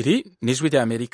Iri ni ijwi ry'Amerika.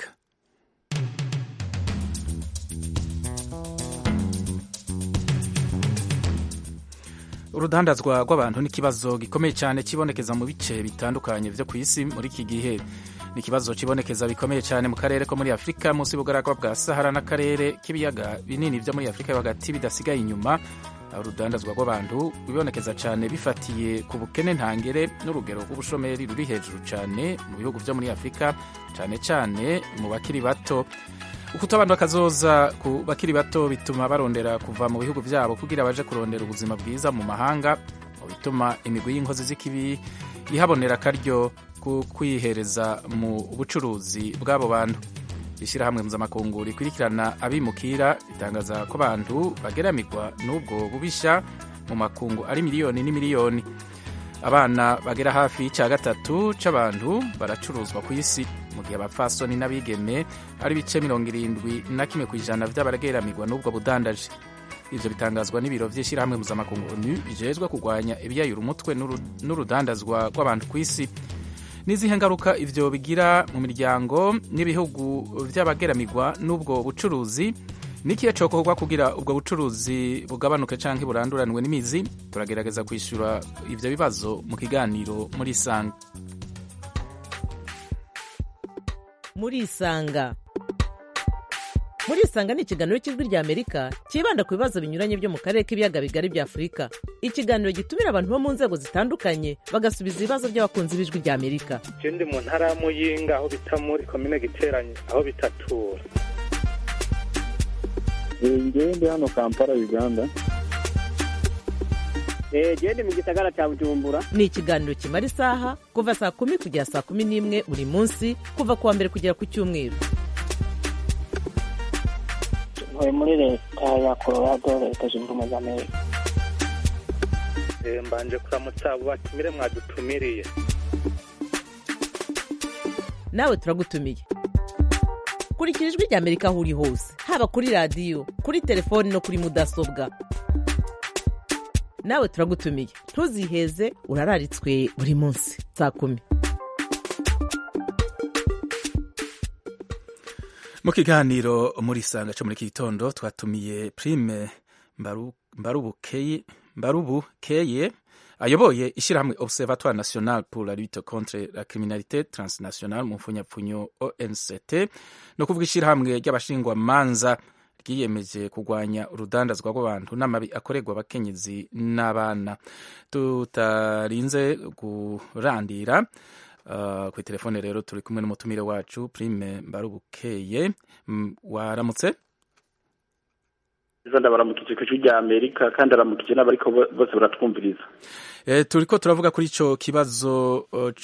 Urudandazwa rw'abantu ni ikibazo gikomeye cyane kibonekeza mu bice bitandukanye byo ku isi muri iki gihe. Ni ikibazo kibonekeza bikomeye cyane mu karere ko muri Afurika munsi y'ubugaragwa bwa Sahara n'akarere k'ibiyaga binini byo muri Afurika yo hagati bidasigaye inyuma. Urudandazwa rw'abantu bibonekeza cyane bifatiye ku bukene ntangere n'urugero rw'ubushomeri ruri hejuru cyane mu bihugu byo muri Afurika, cyane cyane mu bakiri bato. Ukutabandwa kazoza ku bakiri bato bituma barondera kuva mu bihugu byabo kugira baje kurondera ubuzima bwiza mu mahanga, bituma imigwi y'inkozi z'ikibi ihabonera akaryo ku kwihereza mu bucuruzi bw'abo bantu. Ishyirahamwe mpuzamakungu rikurikirana abimukira ritangaza ko abantu bageramirwa n'ubwo bubisha mu makungu ari miliyoni n'imiliyoni. Abana bagera hafi y'icya gatatu c'abantu baracuruzwa ku isi, mu gihe abapfasoni n'abigeme ari ibice 71% vy'abageramirwa n'ubwo budandaji. Ivyo bitangazwa n'ibiro vy'ishyirahamwe mpuzamakungu ONU bijejwe kurwanya ibyayura umutwe n'urudandazwa rw'abantu ku isi. Nizihe ngaruka ivyo bigira mu miryango n'ibihugu vy'abageramirwa n'ubwo bucuruzi? Nikiye cokorwa kugira ubwo bucuruzi bugabanuke canke buranduranwe n'imizi? Turagerageza kwishura ivyo bibazo mu kiganiro muri Isanga. Muri Isanga ni ikiganiro cy'ijwi ry'Amerika kibanda ku bibazo binyuranye byo mu karere k'ibiyaga bigari bya Afurika. Ikiganiro gitumira abantu bo mu nzego zitandukanye bagasubiza ibibazo by'abakunzi b'ijwi ry'Amerika. Je ndi mu ntara ya Muyinga aho bita muri komine Giteranyi aho bitatura. Ngewe ndi hano Kampala, Uganda. Ndi mu gisagara cya Bujumbura. Ni ikiganiro kimara isaha kuva saa 10 kugera saa 11 buri munsi, kuva kuwa mbere kugera ku cyumweru. Ntuye muri leta ya Colorado, leta zunze ubumwe za Amerika. Mbanje kuramutsa abo batumire mwadutumiriye. Nawe turagutumiye. Kurikira ijwi ry'Amerika aho uri hose, haba kuri radiyo, kuri telefoni no kuri mudasobwa. Nawe turagutumiye, ntuziheze, urararitswe buri munsi saa 10. Mu kiganiro muri Isanga cyo muri iki gitondo twatumiye Prime Mbarubukeye ayoboye ishyirahamwe Observatoire National pour la lutte contre la criminalité transnationale mu mfunyapfunyo ONCT, no kuvuga ishyirahamwe ry'abashingwa manza ryiyemeje kurwanya urudandazwa rw'abantu n'amabi akorerwa abakenyezi n'abana. Tutarinze kurandira ku telefone rero turi kumwe n'umutumire wacu Prime Mbarubukeye. Waramutse? Ndabaramukije ku ijwi ry'Amerika kandi aramukije n'abariko bose baratwumviriza. Turiko turavuga kuri ico kibazo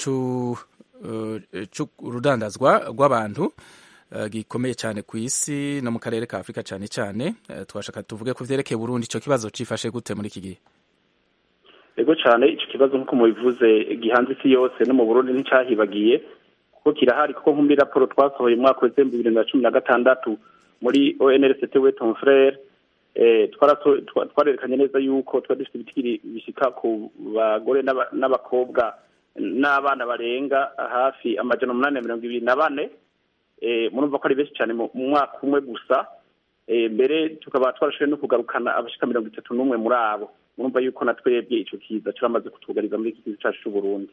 c'urudandazwa rw'abantu gikomeye cyane ku isi no mu karere ka Afurika cyane cyane. Twashaka tuvuge ku vyerekeye Burundi, ico kibazo cifashe gute muri iki gihe? Ego cyane, ico kibazo nk'uko mubivuze gihanze isi yose no mu Burundi nticyahibagiye kuko kirahari, kuko nk'umbi raporo twasohoye mu mwaka wa 2016 muri ONRCT we ton frère twarerekanye neza yuko twari dufite ibitigiri bishika ku bagore n'abakobwa n'abana barenga hafi 824. Murumva ko ari benshi cyane mu mwaka umwe gusa. Mbere tukaba twarashoboye no kugarukana abashika 31 muri abo. Murumva yuko natwebwe ico kiza turamaze kutugariza muri iki kiza cyacu cy'u Burundi.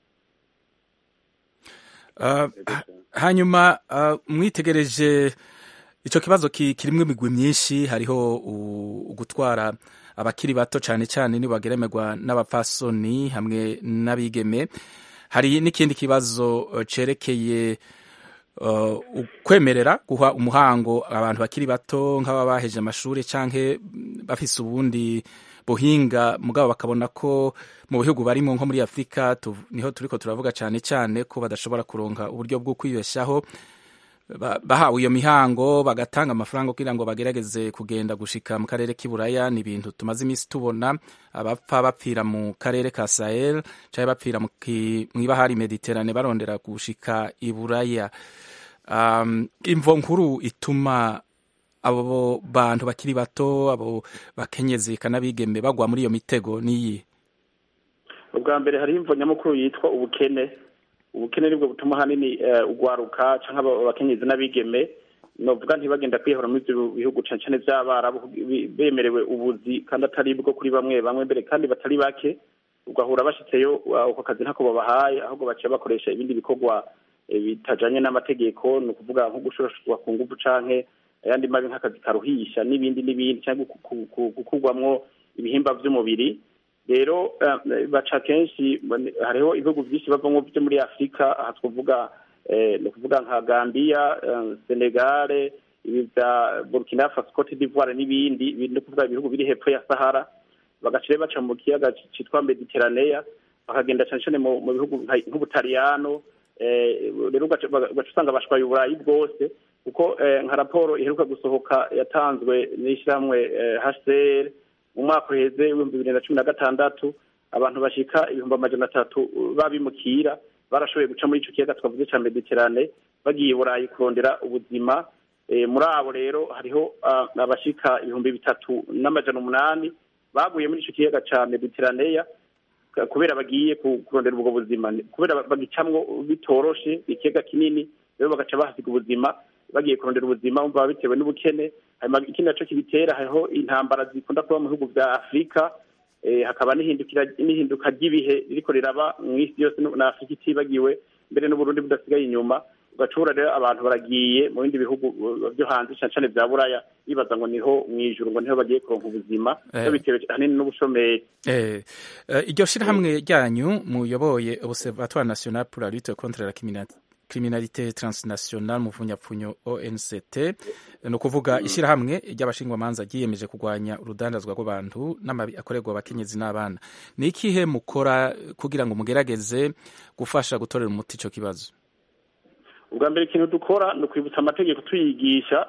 Hanyuma mwitegereje ico kibazo kirimwe imigwi myinshi, hariho ugutwara abakiri bato cyane cyane ni bageremerwa n'abapfasoni hamwe n'abigeme. Hari n'ikindi kibazo cerekeye kwemerera guha umuhango abantu bakiri bato nk'ababaheje amashuri canke bafise ubundi buhinga, mugabo bakabona ko mu bihugu barimo nko muri Afurika niho turiko turavuga cyane cyane ko badashobora kuronka uburyo bwo kwibeshaho. Bahawe iyo mihango bagatanga amafaranga kugira ngo bagerageze kugenda gushika mu karere k'iburaya. Ni ibintu tumaze iminsi tubona, abapfa bapfira mu karere ka Sahel cyangwa bapfira mw'ibahari Mediterane barondera gushika iburaya. Imvo nkuru ituma abo bantu bakiri bato, abo bakenyezi kanabigeme bagwa muri iyo mitego niyi? Ubwa mbere hari imvo nyamukuru yitwa ubukene ubukene nibwo butuma hanini ugwaruka cyangwa abakenyezi n'abigeme novuga ntibagenda kwihora muri ibyo bihugu cyane cyane by'abarabu bemerewe ubuzi kandi atari bwo kuri bamwe mbere kandi batari bake ugahura bashitseyo uko kazi ntako babahaye ahubwo baciye bakoresha ibindi bikorwa bitajanye n'amategeko ni ukuvuga nko gushorashwa ku nguvu canke ayandi mabi nk'akazi karuhisha n'ibindi cyangwa gukurwamwo ibihimba vy'umubiri rero baca kenshi hariho ibihugu byinshi bavamwo byo muri Afrika aha twavuga ni ukuvuga nka Gambia, Senegal, ibya Burkina Faso, Cote d'Ivoire n'ibindi ni ukuvuga ibihugu biri hepfo ya Sahara bagacire baca mu kiyaga citwa Mediterranea bakagenda cyane cyane mu bihugu nk'Ubutaliyano rero usanga bashwaye uburayi bwose kuko nka raporo iheruka gusohoka yatanzwe n'ishyirahamwe HCR mu mwaka uheze w'ibihumbi 2016 abantu bashika 300 babimukira barashoboye guca muri ico kiyaga twavuze ca Mediterranee bagiye burayi kurondera ubuzima muri abo rero hariho abashika 3,800 baguye muri ico kiyaga ca Mediterranee kubera bagiye kurondera ubwo buzima kubera bagicamwo bitoroshe ikiyaga kinini rero bagaca bahasiga ubuzima bagiye kurondera ubuzima umva bitewe n'ubukene hanyuma ikindi naco kibitera hariho intambara zikunda kuba mu bihugu vya Afrika hakaba n'ihinduka ry'ibihe ririko riraba mu isi yose na Afrika itibagiwe mbere n'Uburundi budasigaye inyuma ugacura rero abantu baragiye mu bindi bihugu byo hanze cyane vya Buraya bibaza ngo niho mwijuru ngo niho bagiye kuronka ubuzima bitewe hanini n'ubushomeri iryo shirahamwe ryanyu muyoboye Observatoire National pour la lutte contre la criminalité transnationale mu vunyapfunyo ONCT no kuvuga ishirahamwe ry'abashingwamanza giyemeje kugwanya urudandazwa rw'abantu n'amabi akorerwa abakenyezi n'abana ni ikihe mukora kugira ngo mugerageze gufasha gutorera umuti ico kibazo ubwa mbere ikintu dukora ni kwibutsa amategeko tuyigisha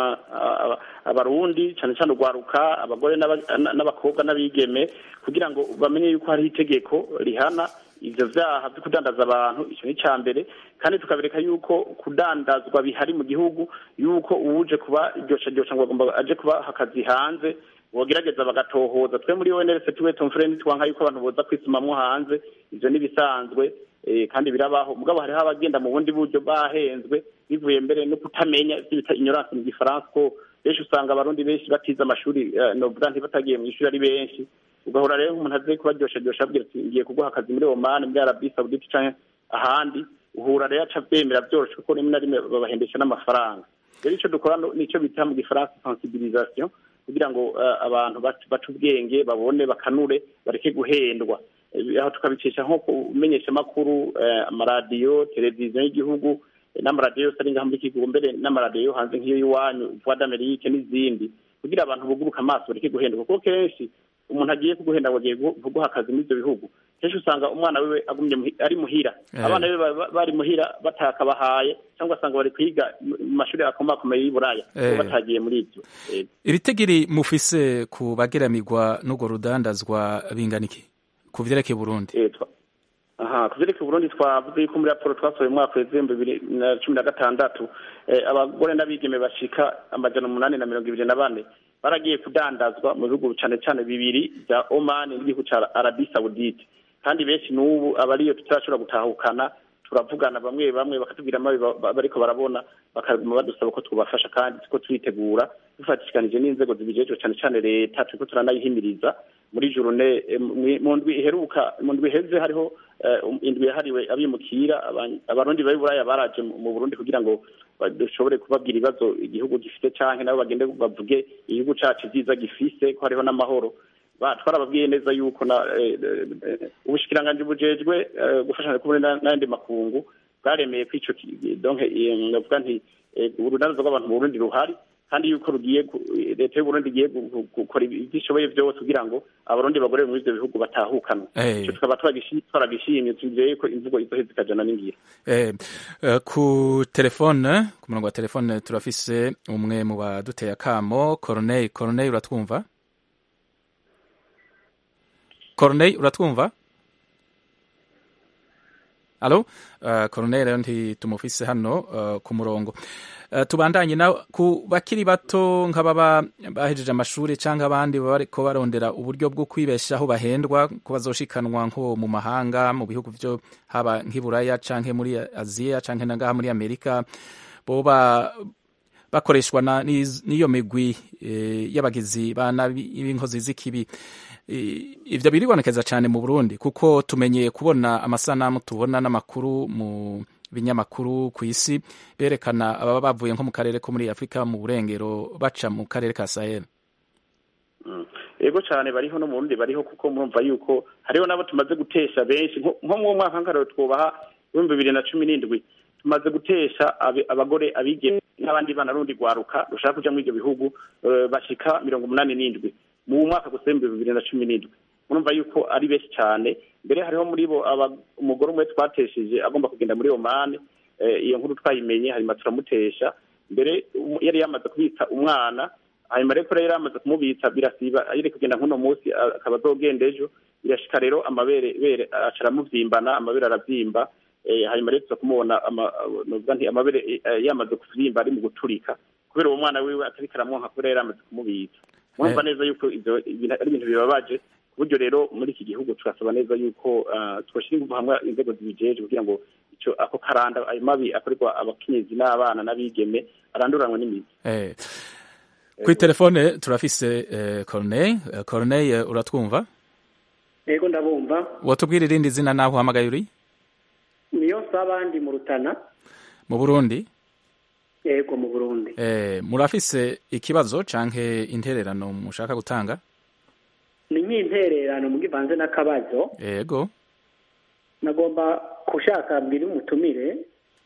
abarundi cyane cyane ugwaruka abagore n'abakobwa n'abigeme kugira ngo bamenye yuko hari itegeko rihana ivyo vyaha byo kudandaza abantu ico ni cambere kandi tukabereka yuko kudandazwa bihari mu gihugu yuko uje kuba ryosha ngo agomba aje kuba hakazi hanze bogerageza bagatohoza twe muri ONLC tuwe tumfreni twanka yuko abantu boza kwisumamwo hanze ivyo ni bisanzwe kandi birabaho mugabo hariho abagenda mu bundi buryo bahenzwe bivuye mbere no kutamenya bita ignorance mu gifaransa ko benshi usanga abarundi benshi batiza amashuri novuga ntibatagiye mu ishuri ari benshi ugahora rero umuntu aze kubaryosha abwira ati ngiye kuguha akazi muri Oman muri Arabie Saoudite canke ahandi uhura rero aca bemera byoroshe kuko rimwe na rimwe babahendesha n'amafaranga rero ico dukora nico bita mu gifaransa sensibilisation kugira ngo abantu baca ubwenge babone bakanure bareke guhendwa aho tukabicisha nko kumenyesha makuru amaradiyo televiziyo y'igihugu n'amaradiyo yose ari ngaha muri kigo mbere n'amaradiyo hanze nk'iyo y'iwanyu Voix d'Amérique n'izindi kugira abantu buguruka amaso bareke guhendwa kuko kenshi umuntu agiye kuguhenda ngo agiye kuguha akazi muri ibyo bihugu kenshi usanga umwana wiwe agumye ari muhira abana be bari muhira batakabahaye cyangwa usanga bari kwiga mu mashuri akomakomeye y'Iburaya batagiye muri ibyo ibitegiri mufise ku bageramirwa n'ubwo rudandazwa bingana iki ku vyerekeye Burundi ku vyerekeye Burundi twavuze yuko muri raporo twasohoye mu mwaka w'ibihumbi 2016 abagore n'abigeme bashika 824 baragiye kudandazwa mu bihugu cyane cyane bibiri bya Oman n'igihugu ca Arabie Saoudite kandi benshi n'ubu abariyo tutashobora gutahukana turavugana bamwe bakatubwira amabi bariko barabona bakaguma badusaba ko twubafasha kandi ko twitegura dufatishikanije n'inzego zibijejwe cyane cyane leta turiko turanayihimiriza muri journée mu ndwi iheruka mu ndwi heze hariho indwi yahariwe abimukira abarundi bari Buraya baraje mu Burundi kugira ngo dushobore kubabwira ibibazo igihugu gifite canke nabo bagende bavuge igihugu cacu vyiza gifise ko hariho n'amahoro twarababwiye neza yuko ubushikiranganje bujejwe gufashanya kumwe n'andi makungu bwaremeye ko ico donc navuga nti urudandazwa rw'abantu mu Burundi ruhari kandi yuko rugiye leta y'u Burundi igiye gukora ibyishoboye byose kugira ngo abarundi bagore muri ivyo bihugu batahukanwa ico tukaba twaragishimye twizeye ko imvugo izoheza ikajana n'ingira ku telefone ku murongo wa telefone turafise umwe mu baduteye akamo Corneille uratwumva Corneille uratwumva alo Colonel ntitumufise hano ku murongo. Tubandanye na ku bakiri bato nk'ababa bahejeje amashuri cyangwa abandi bariko barondera uburyo bwo kwibeshaho bahendwa ko bazoshikanwa nko mu mahanga mu bihugu byo haba nk'iburaya canke muri Aziya canke nangaha muri Amerika, boba bakoreshwa n'iyo migwi y'abagizi b'inkozi z'ikibi. Ivyo biribonekeza cyane mu Burundi kuko tumenyeye kubona amasanamu tubona n'amakuru mu binyamakuru ku isi berekana ababa bavuye nko mu karere ko muri Afrika mu burengero baca mu karere ka Sahel. Ego cyane bariho no mu Burundi bariho kuko murumva yuko hariho nabo tumaze gutesha benshi nko mu mwaka nk'arero twubaha 2017 tumaze gutesha abagore abigeme n'abandi bana rundi gwaruka rushaka kuja muri ibyo bihugu bashika 87 mu mwaka gusembe 2017. Murumva yuko ari benshi cyane. Mbere hariho muri bo umugore umwe twatesheje agomba kugenda muri Oman, iyo nkuru twayimenye hanyuma turamutesha. Mbere yari yamaze kubitsa umwana, hanyuma rero yari yamaze kumubitsa birasiba yari kugenda nkuno munsi akaba azogenda ejo, birashika rero amabere acara muvyimbana, amabere aravyimba, hanyuma rero tuza kumubona amabere yamaze kuvyimba ari mu guturika kubera uwo mwana wiwe atari karamwonka kubera yari yamaze kumubitsa. Mwumva neza yuko ivyo ari ibintu bibabaje. Buryo rero muri iki gihugu turasaba neza yuko twashira ingufu hamwe inzego zibijeje kugira ngo ico ako karanda ayo mabi akorerwa abakenyezi n'abana n'abigeme aranduranwe n'imizi. Kuri telefone turafise Corneille uratwumva? Yego ndabumva. Wotubwira irindi zina naho uhamagaye uri? Niyo sabandi mu Rutana. Mu Burundi? Yego mu Burundi. Murafise ikibazo canke intererano mushaka gutanga? Ni nk'intererano mugivanze n'akabazo. Yego. Nagomba kushaka mbiri umutumire.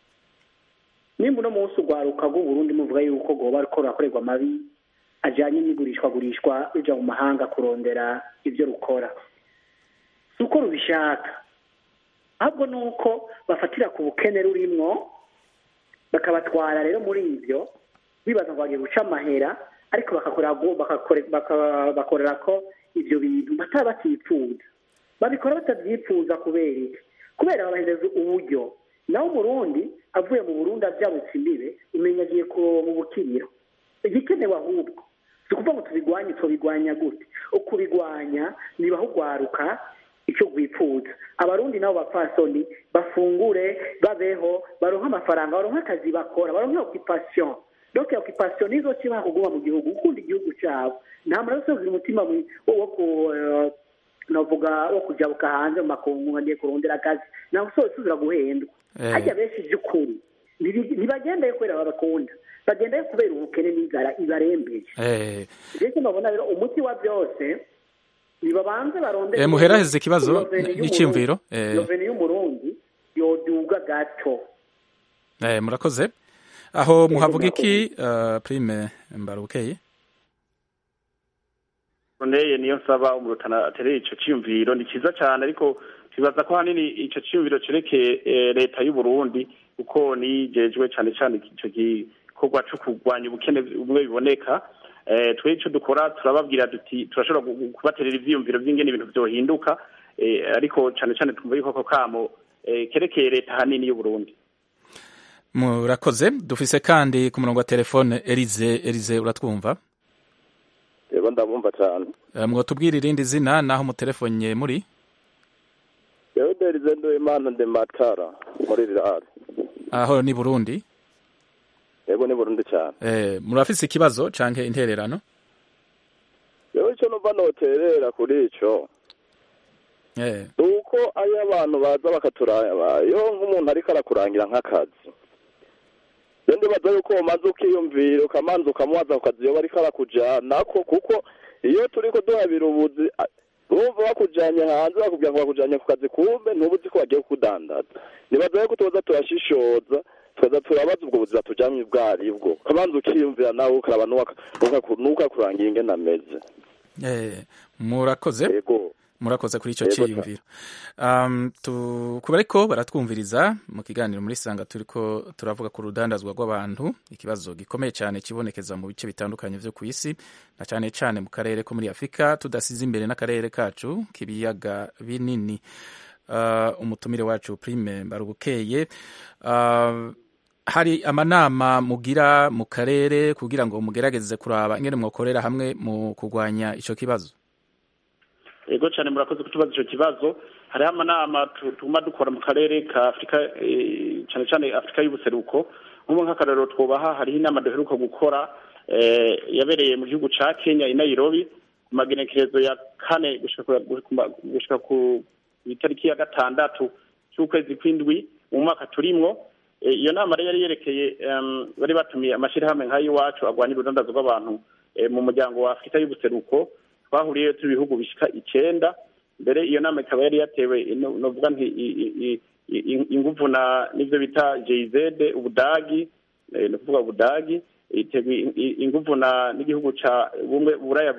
Nimba no munsi ugwaruka bw'u Burundi muvuga yuko goba ariko rakorerwa mabi ajanye n'igurishwa uja mu mahanga kurondera ivyo rukora. Suko rubishaka. Ahubwo nuko bafatira ku bukene rurimwo bakabatwara rero muri ivyo bibaza ngo bagiye guca amahera ariko bakorera ko ivyo bintu batabatifuza babikora batavyipfuza kubera babahereza uburyo naho Burundi avuye mu Burundi avyabutse imbibe umenya agiye mu bukiriro igikenewe ahubwo sikuva ngo tubigwanya gute ukubigwanya niba hugwaruka icyo gwipfuza abarundi nabo bapfasoni bafungure babeho baronka amafaranga baronka akazi bakora baronka occupation donc occupation nizo kiba kuguma mu gihugu ukundi igihugu cyabo nta maraso umutima wo ku navuga wo kujabuka hanze mu makungu ngiye kurondera akazi naho suzura guhendwa hajya benshi by'ukuri nibagendeye kwera babakunda bagendeye kubera ubukene n'inzara ibarembeje rero mbona rero umuti wa byose nibabanze barondera muheraheze ikibazo n'icyumviro Loveni y'umurundi yoduga gato murakoze aho muhavuga iki Prime Mbarukeye Neye niyo nsaba umurutana atereye ico cyumviro ni kiza cyane ariko kibaza ko hanini ico cyumviro cerekeye leta y'u Burundi uko nijejwe cyane cyane ico gikorwa cyo kugwanya ubukene bumwe biboneka twe ico dukora turababwira duti turashobora kubaterera ivyumviro by'ingene ibintu byohinduka ariko cyane cyane twumva yuko ko kamo kerekeye leta hanini y'u Burundi. Murakoze dufise kandi ku murongo wa telefone Elize uratwumva? Yego ndabumva cyane. Mwotubwira irindi zina naho mu telefone muri? Yego Elize Ndoimana de Matara muri Rirari. Aho ni Burundi? Yego ni Burundi cyane. Murafise ikibazo canke intererano? Yego cyo numva noterera kuri ico. Uko ayo abantu baza bakaturaya yo nk'umuntu ariko arakurangira nk'akazi. Yende baza yuko umaze ukiyumvira ukamanza ukamuwaza ukazi yo bariko arakujana kuko iyo turiko duhabira ubuzi urumva bakujanye hanze bakubwira ngo bakujanye ku kazi kumbe ntubuzi ko bagiye kudandaza nibaza yuko tuza turashishoza tuza turabaza ubwo buzi batujamye bwaribwo kamanza ukiyumvira nawe ukaraba nuka kurangira ingene ameze. Murakoze. Yego. Murakoze kuri ico cyiyumviro. Kubariko baratwumviriza mu kiganiro muri Sanga turiko turavuga ku rudandazwa rw'abantu, ikibazo gikomeye cyane kibonekeza mu bice bitandukanye vyo kwisi na cyane cyane mu karere ko muri Afrika tudasize imbere n'akarere kacu kibiyaga binini. umutumire wacu Prime Mbarubukeye. Hari amanama mugira mu karere kugira ngo mugerageze kuraba ingene mwokorera hamwe mu kurwanya ico kibazo? Ego cyane murakoze kutubaza ico kibazo. Hariho amanama tuguma dukora mu karere ka Afrika, cyane cyane Afrika y'ubuseruko. Nk'ubu nk'akarero twobaha, hariho inama duheruka gukora yabereye mu gihugu ca Kenya i Nairobi ku magenekerezo ya 4 gushika ku itariki ya 6 cy'ukwezi kw'indwi mu mwaka turimwo. Iyo nama yari yerekeye bari batumiye amashirahamwe nk'ay'iwacu agwanya urudandazo rw'abantu mu muryango wa Afrika y'ubuseruko. Twahuriye turi ibihugu bishika 9. Mbere iyo nama ikaba yari yatewe novuga nti inguvu na nivyo bita GIZ Ubudagi, no kuvuga Ubudagi, itewe inguvu na n'igihugu ca Buraya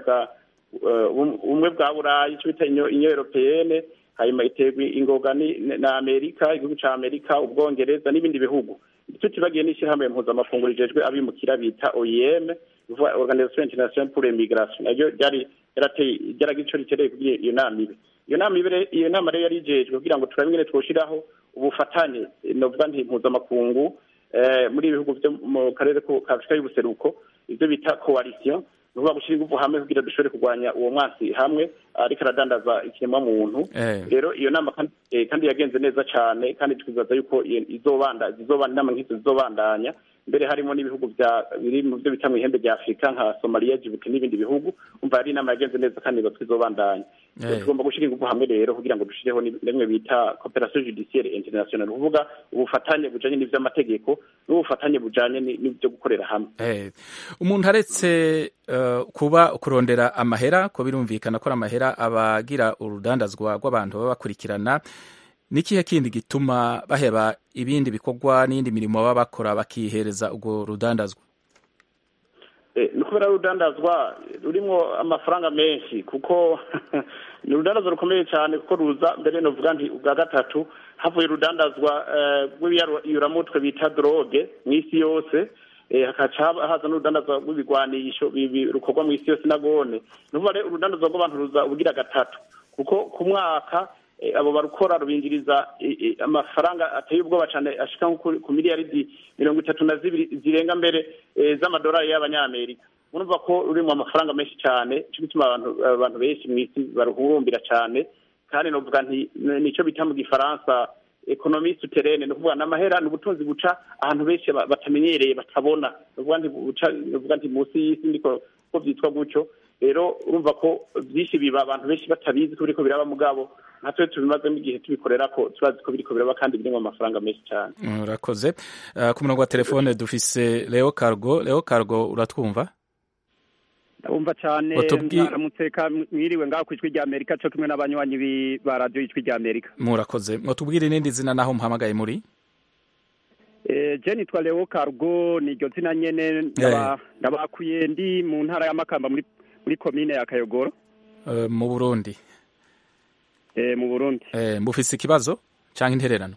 bumwe bwa Burayi cyo bita Union Européenne, hanyuma itewe ingoga na Amerika, igihugu ca Amerika, Ubwongereza n'ibindi bihugu. Tutibagiye n'ishyirahamwe mpuzamakungu rijejwe abimukira bita OIM, Organisation Internationale pour l'Immigration. Nayo yaragico rikereye kugira iyo nama ibe. Iyo nama rero yarijejwe kugira ngo turabe ingene twoshiraho ubufatanye novuga nti mpuzamakungu muri ibihugu byo mu karere ka Afrika y'ubuseruko, ivyo bita coalition, nuvuga gushira ingufu hamwe kugira dushobore kurwanya uwo mwansi hamwe ariko aradandaza ikiremwa muntu. Rero iyo nama kandi yagenze neza cyane, kandi twibaza yuko izobanda inama nk'izo zizobandanya. Mbere harimo n'ibihugu biri mu byo bita mu ihembe rya Afrika nka Somalia, Djibouti n'ibindi bihugu. Umva ari inama yagenze neza kandi ngo twizobandanya. Tugomba gushira ingufu hamwe rero kugira ngo dushireho nimwe bita coopération judiciaire internationale, uvuga ubufatanye bujanye n'ivy'amategeko n'ubufatanye bujanye n'ibyo gukorera hamwe. Umuntu aretse kuba kurondera amahera, ko birumvikana ko amahera abagira urudandazwa rw'abantu baba bakurikirana, nikihe kindi gituma baheba ibindi bikorwa n'indi mirimo baba bakora bakihereza ubwo rudandazwa? Nukubera rudandazwa rurimo amafaranga menshi, kuko ni urudandazwa rukomeye cyane, kuko ruza mbere novuga nti ubwa gatatu havuye urudandazwa rw'ibiyuramutwe bita droge mu isi yose, hakaca haza n'urudandazwa rw'ibigwanisho rukorwa mu isi yose nagone. Nuvuga urudandazwa rw'abantu ruza ubugira gatatu, kuko ku mwaka abo barukora rubinjiriza amafaranga ateye ubwoba cyane, ashika ku miliyaridi 32 zirenga mbere z'amadolari y'abanyamerika. Murumva ko rurimo amafaranga menshi cyane, cyo gituma abantu benshi mu isi baruhurumbira cyane. Kandi novuga nti nico bita mu gifaransa economie souterraine, no kuvuga n'amahera n'ubutunzi buca ahantu benshi batamenyereye batabona, novuga nti munsi y'isi ndiko ko byitwa gutyo. Rero urumva ko byinshi biba abantu benshi batabizi ko biriko biraba mugabo natwe tubimazemo igihe tubikorera ko turazi ko biriko biraba kandi birimo amafaranga menshi cyane. Urakoze. Ku murongo wa telefone dufise Leo Cargo. Leo Cargo, uratwumva? Ndumva cyane. Mwaramuteka mwiriwe ngaho ku ijwi rya Amerika cyo kimwe n'abanywanyi ba radio ijwi rya Amerika. Murakoze. Mwotubwire n'indi zina naho muhamagaye muri? Je nitwa Leo Cargo, ni ryo zina nyene ndabakuye ndi mu ntara ya Makamba muri komine ya Kayogoro mu Burundi. Mu Burundi. Mufise ikibazo canke intererano?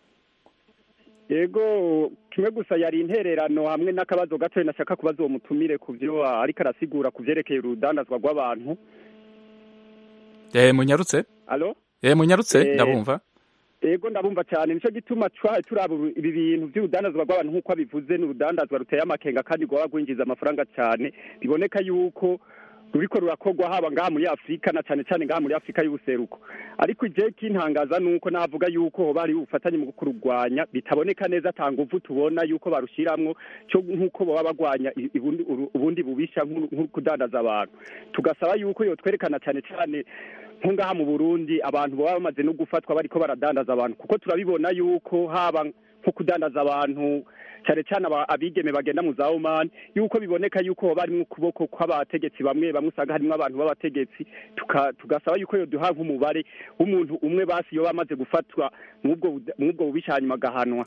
Yego, kimwe gusa yari intererano hamwe n'akabazo gato nashaka kubaza uwo mutumire kuvyo ariko arasigura kuvyerekeye urudandazwa rw'abantu. Munyarutse? Allo? Munyarutse ndabumva. Yego ndabumva cyane, nico gituma turaba ibi bintu by'urudandazwa rw'abantu nk'uko abivuze, n'urudandazwa ruteye amakenga kandi rwaba rwinjiza amafaranga cyane. Biboneka yuko ruriko rurakorwa haba ngaha muri Afrika na cyane cyane ngaha muri Afrika y'ubuseruko. Ariko je kintangaza nuko navuga yuko bari ubufatanye mu kurugwanya bitaboneka neza, tanguvu tubona yuko barushiramwo cyo nk'uko baba bagwanya ubundi bubisha nk'ukudandaza abantu. Tugasaba yuko yo twerekana cyane cyane nkungaha mu Burundi abantu baba bamaze no gufatwa bariko baradandaza abantu, kuko turabibona yuko haba nko kudandaza abantu cyane cyane abigeme bagenda mu za Oman, yuko biboneka yuko bari mu kuboko kw'abategetsi bamwe usanga harimo abantu b'abategetsi. Tugasaba yuko yo duha nk'umubare w'umuntu umwe basi yo bamaze gufatwa mubwo bubisha hanyuma gahanwa.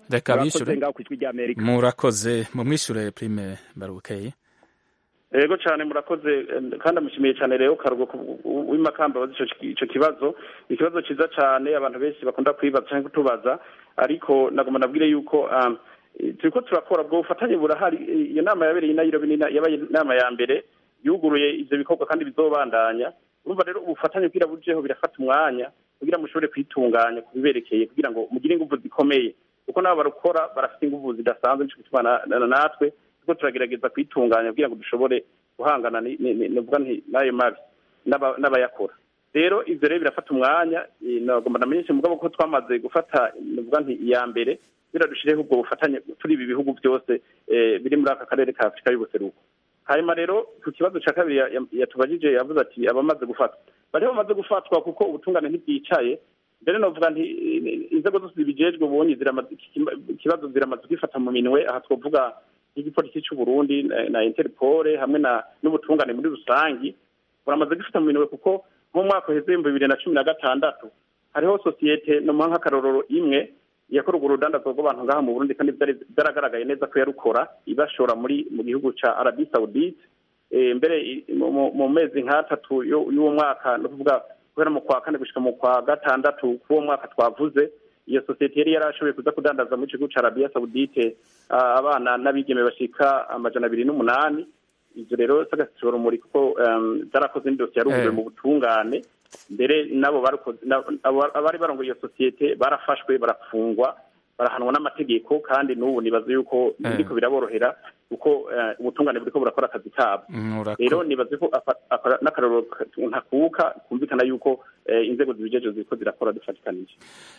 Murakoze mu mwishure Prime Mbarubukeye. Yego cyane murakoze, kandi amushimiye cyane rero Cargo w'imakamba bazi ico kibazo. Ikibazo ciza cyane abantu benshi bakunda kwibaza cyangwa kutubaza, ariko nagomba nabwire yuko turiko turakora bwo ubufatanye burahari. Iyo nama yabereye i Nairobi yabaye inama ya mbere yuguruye ivyo bikorwa kandi bizobandanya. urumva rero ubufatanye kugira bujeho birafata umwanya kugira mushobore kwitunganya kubiberekeye kugira ngo mugire ingufu zikomeye kuko nabo barukora barafite ingufu zidasanzwe nico gituma natwe kuko turagerageza kwitunganya kugira ngo dushobore guhangana novuga nti n'ayo mabi n'abayakora rero ivyo rero birafata umwanya nagomba namenyeshe mugabo ko twamaze gufata novuga nti iya mbere biradushireho ubwo bufatanye turi ibi bihugu byose biri muri aka karere ka Afurika y'ubuseruko hanyuma rero ku kibazo ca kabiri yatubajije yavuze ati abamaze gufatwa bariho bamaze gufatwa kuko ubutungane ntibwicaye mbere novuga nti inzego zose zibijejwe ubonye ikibazo ziramaze kwifata mu minwe aha twovuga igipolisi cy'u Burundi na Interpol hamwe n'ubutungane muri rusangi buramaze gufata mu minwe kuko mu mwaka uheze 2016 hariho societe no mu nk'akarororo imwe yakora urudandazwa rw'abantu ngaha mu Burundi kandi byaragaragaye neza ko yarukora ibashora mu gihugu ca Arabie Saoudite mbere mu mezi nk'atatu y'uwo mwaka no kuvuga kubera mu kwa kane gushika mu kwa gatandatu k'uwo mwaka twavuze iyo societe yari yarashoboye kuza kudandaza mu gihugu ca Arabie Saoudite abana n'abigeme bashika 208 ivyo rero sagasoro muri kuko zarakoze indosiye yarubuwe mu butungane mbere nabo abari barongo iyo societe barafashwe barafungwa barahanwa n'amategeko kandi n'ubu nibaze yuko biriko biraborohera kuko ubutungane buriko burakora akazi kabo rero nibaze ko n'akarorero ntakuka kumvikana yuko inzego zibijeje ziriko zirakora dufatikanije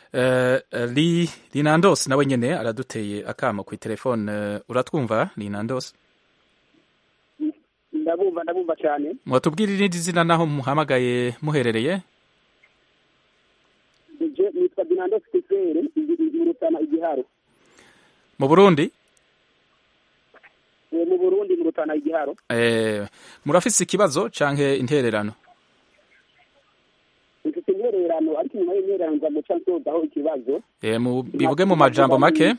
Linandos nawe nyene araduteye akamo ku telefone uratwumva Linandos ndabumva cyane mwatubwira irindi zina naho muhamagaye muherereye nitwa Dinando Stifere mu Rutana Igiharo mu Burundi mu Rutana Igiharo murafise ikibazo canke intererano mfite intererano ariko nyuma y'intererano nza muca nsozaho ikibazo bivuge mu majambo make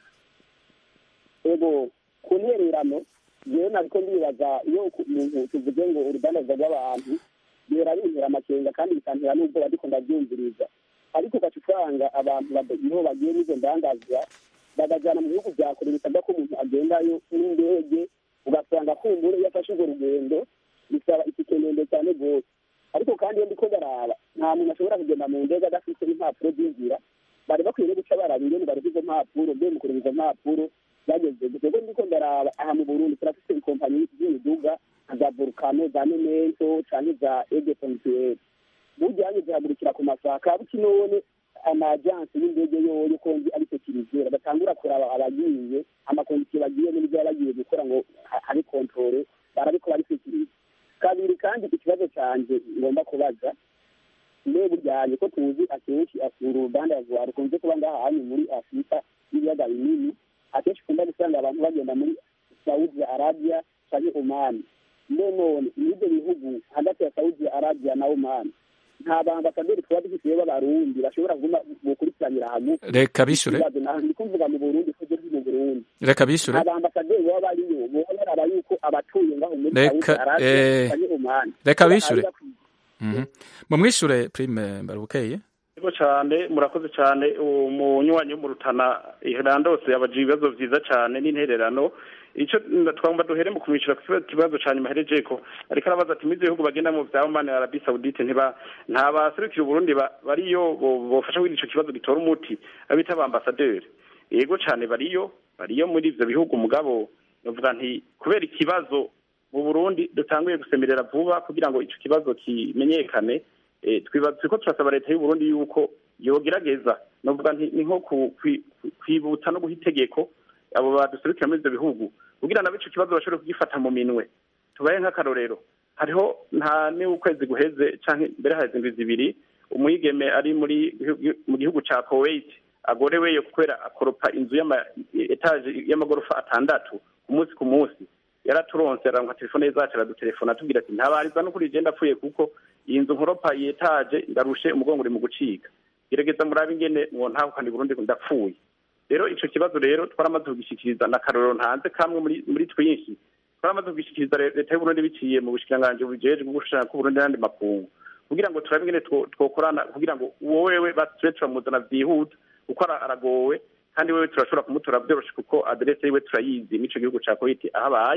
ego ku ntererano yewe nabiko ndibaza iyo umuntu tuvuge ngo urudandazwa rw'abantu yera bintera amakenga kandi bikantera n'ubwo bariko ndabyumviriza ariko ugaca usanga abantu niho bagiye n'izo ndandazwa bagajana mu bihugu vya kure bisabwa ko umuntu agendayo n'indege ugasanga kumbure iyo afashe urwo rugendo bisaba itike ndende cyane rwose ariko kandi iyo ndiko baraba nta muntu ashobora kugenda mu ndege adafite impapuro z'inzira bari bakwiye no guca baraba ingene bariko izo mpapuro mbe mu kureba izo mpapuro bageze gusa ndiko ndaraba aha mu Burundi turafite ikompanyi z'imiduga za Volcano za Memento canke za Ege Ponctuel bujyanye zihagurukira ku masaka buki none amajansi y'indege yoyo konzi ari securisera batangura kuraba abagiye amakondisiyo bagiye n'ibyo bagiye gukora ngo hari controle barabiko bari securisera kabiri kandi ikibazo canje ngomba kubaza mbe bujyanye ko tuzi akenshi urudandazwa rukunze kuba ngaha hanyu muri Afurika y'ibiyaga binini akenshi kunda gusanga abantu bagenda muri Saudi Arabia canke Oman none n'ibyo bihugu hagati ya Saudi Arabia na Oman nta bambasaderi tuba dufite b'abarundi bashobora kuguma gukurikiranira hamwe reka bishure ndi kuvuga mu Burundi ko byo mu Burundi reka bishure abambasaderi baba bariyo bo baraba yuko abatuye ngaho muri Saudi Arabia canke Oman reka bishure mu mwishure Prime Mbarukeye Ego cyane murakoze cyane umunywanyi wo mu Rutana Irandose yabaje ibibazo vyiza cyane n'intererano ico twagomba duhere mu kumwishura ku kibazo cyane mahereje ko ariko arabaza ati mize bihugu bagenda mu vya Oman na Arabie Saoudite nta baserukira Burundi bariyo bofasha kuri ico kibazo gitora umuti abita abambasaderi yego cyane bariyo muri ivyo bihugu mugabo novuga nti kubera ikibazo mu Burundi dutanguye gusemerera vuba kugira ngo ico kibazo kimenyekane twibaza ko turasaba leta y'u Burundi yuko yogerageza novuga nti ni nko kwibutsa no guhitegeko abo baduserukira muri ivyo bihugu kugira ngo ico kibazo bashobore kugifata mu minwe tubaye nk'akarorero hariho nta n'ukwezi guheze canke mbere haheze indwi zibiri umwigeme ari mu gihugu ca Kuwait agoreweyo kubera akoropa inzu etage y'amagorofa 6 ku munsi yaraturonse aranka telefone zacu aradutelefona atubwira ati ntabariza no kuri genda apfuye kuko iyi nzu nkoropa yetaje ndarushe umugongo uri mu gucika gerageza murabe ingene ngo ntaho kandi Burundi ndapfuye rero ico kibazo rero twaramaze kugishikiriza na karorero ntanze kamwe muri twinshi twaramaze kugishikiriza leta y'u Burundi biciye mu bushikiranganje bujeje gushaka ku Burundi n'andi makungu kugira ngo turabe ingene twokorana kugira ngo wewe batretra muzana vyihuta uko aragowe kandi wewe turashobora kumutora byoroshe kuko adresse yiwe turayizi mico gihugu ca Kuwait ahabaye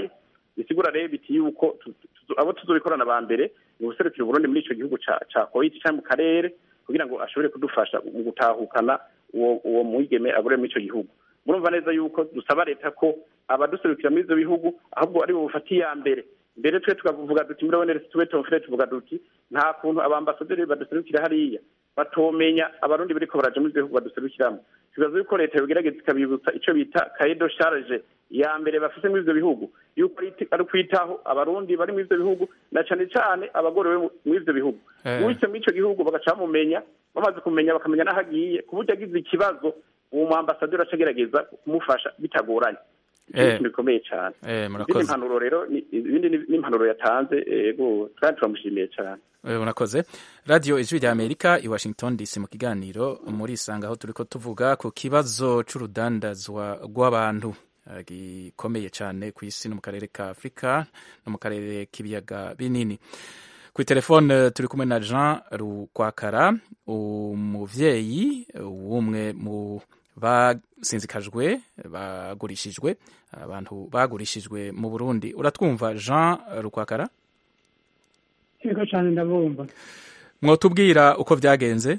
bisigura rero biti yuko abo tuzobikorana ba mbere ni ubuserukira Burundi muri ico gihugu ca Kuwait cyangwa mu karere kugira ngo ashobore kudufasha mu gutahukana uwo mwigeme agore muri ico gihugu. Murumva neza yuko dusaba leta ko abaduserukira muri ivyo bihugu ahubwo ari bo bufatiye ya mbere twe tukavuga duti muri onere tuwe tonfre tuvuga duti nta kuntu abambasaderi baduserukira hariya batomenya abarundi bariko baraje muri ivyo bihugu baduserukiramo. Tugaze yuko leta yogerageza ikabibutsa ico bita cahier de charge ya mbere bafise muri ivyo bihugu yuko ari kwitaho abarundi bari muri ivyo bihugu na cane cane abagore muri ivyo bihugu. Uwitse muri ico gihugu bagaca bamumenya, bamaze kumenya bakamenya n'ahagiye ku buryo agize ikibazo uwo mwambasaderi acagerageza kumufasha bitagoranye. Ikintu bikomeye cyane. Murakoze. Impanuro rero ibindi n'impanuro yatanze yego kandi turamushimiye cyane. Murakoze. Radio Ijwi rya Amerika i Washington DC mu kiganiro muri isanga aho turiko tuvuga ku kibazo c'urudandazwa rw'abantu gikomeye cyane ku isi no mu karere ka Afrika no mu karere k'ibiyaga binini. Ku telefone turi kumwe na Jean Rukwakara, umuvyeyi w'umwe mu basinzikajwe bagurishijwe abantu bagurishijwe mu Burundi. Uratwumva Jean Rukwakara? Yego cyane ndabumva. Mwotubwira uko vyagenze?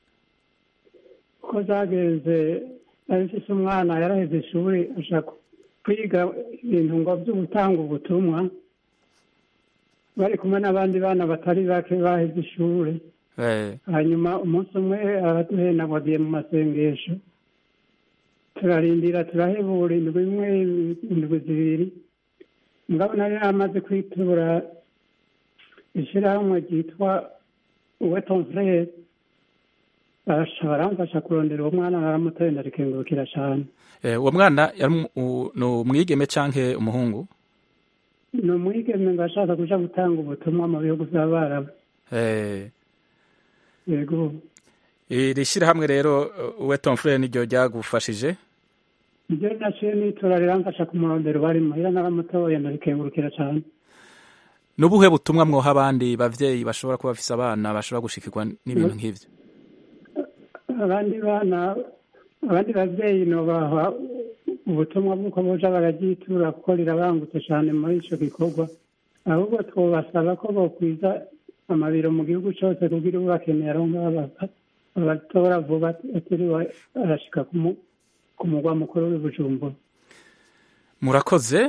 Uko vyagenze arifise umwana yaraheze ishuri ashaka kwiga ibintu ngo vy'ubutanga ubutumwa bari kumwe n'abandi bana batari bake baheze ishuri. Hanyuma umunsi umwe araduhena ngo agiye mu masengesho turarindira turahebura indwi imwe indwi zibiri ngabo nari amaze kwitura ishirahamwe ryitwa Weton Frere baramfasha kurondera uwo mwana aramutoye ndarikengurukira cyane. Uwo mwana ni umwigeme canke umuhungu? Ni umwigeme ngo ashaka kuja gutanga ubutumwa mu bihugu vy'Abarabu. Yego. Iri shirahamwe rero Weton Frere niryo ryagufashije? Niryo naciye nitura riramfasha kumurondera bari muhira n'abamutoye ndarikengurukira cyane. Nubuhe butumwa mwoha abandi bavyeyi bashobora kuba bafise abana bashobora gushikirwa n'ibintu nk'ivyo? Abandi bavyeyi nobaha ubutumwa bw'uko boja baragitura kuko rirabangutse cyane muri ico gikorwa, ahubwo twobasaba ko bokwiza amabiro mu gihugu cose kugira ubakeneye aronka abatora vuba atiriwe arashika ku mugwa mukuru w'Ibujumbura. Murakoze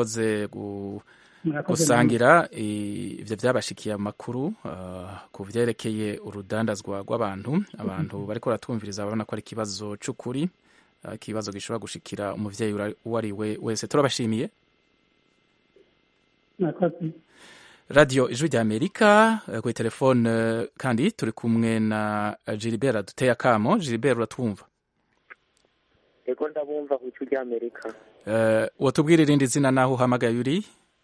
gusangira ivyo vyabashikiye amakuru ku vyerekeye urudandazwa rw'abantu. Abantu bariko baratwumviriza babona ko ari ikibazo c'ukuri, ikibazo gishobora gushikira umuvyeyi uwo ari we wese. Turabashimiye. Radio Ijwi rya Amerika kuri telefone kandi turi kumwe na Gilbert duteye akamo. Gilbert uratwumva? Ego ndabumva ku Ijwi rya Amerika. Wotubwira irindi zina naho uhamagaye uri?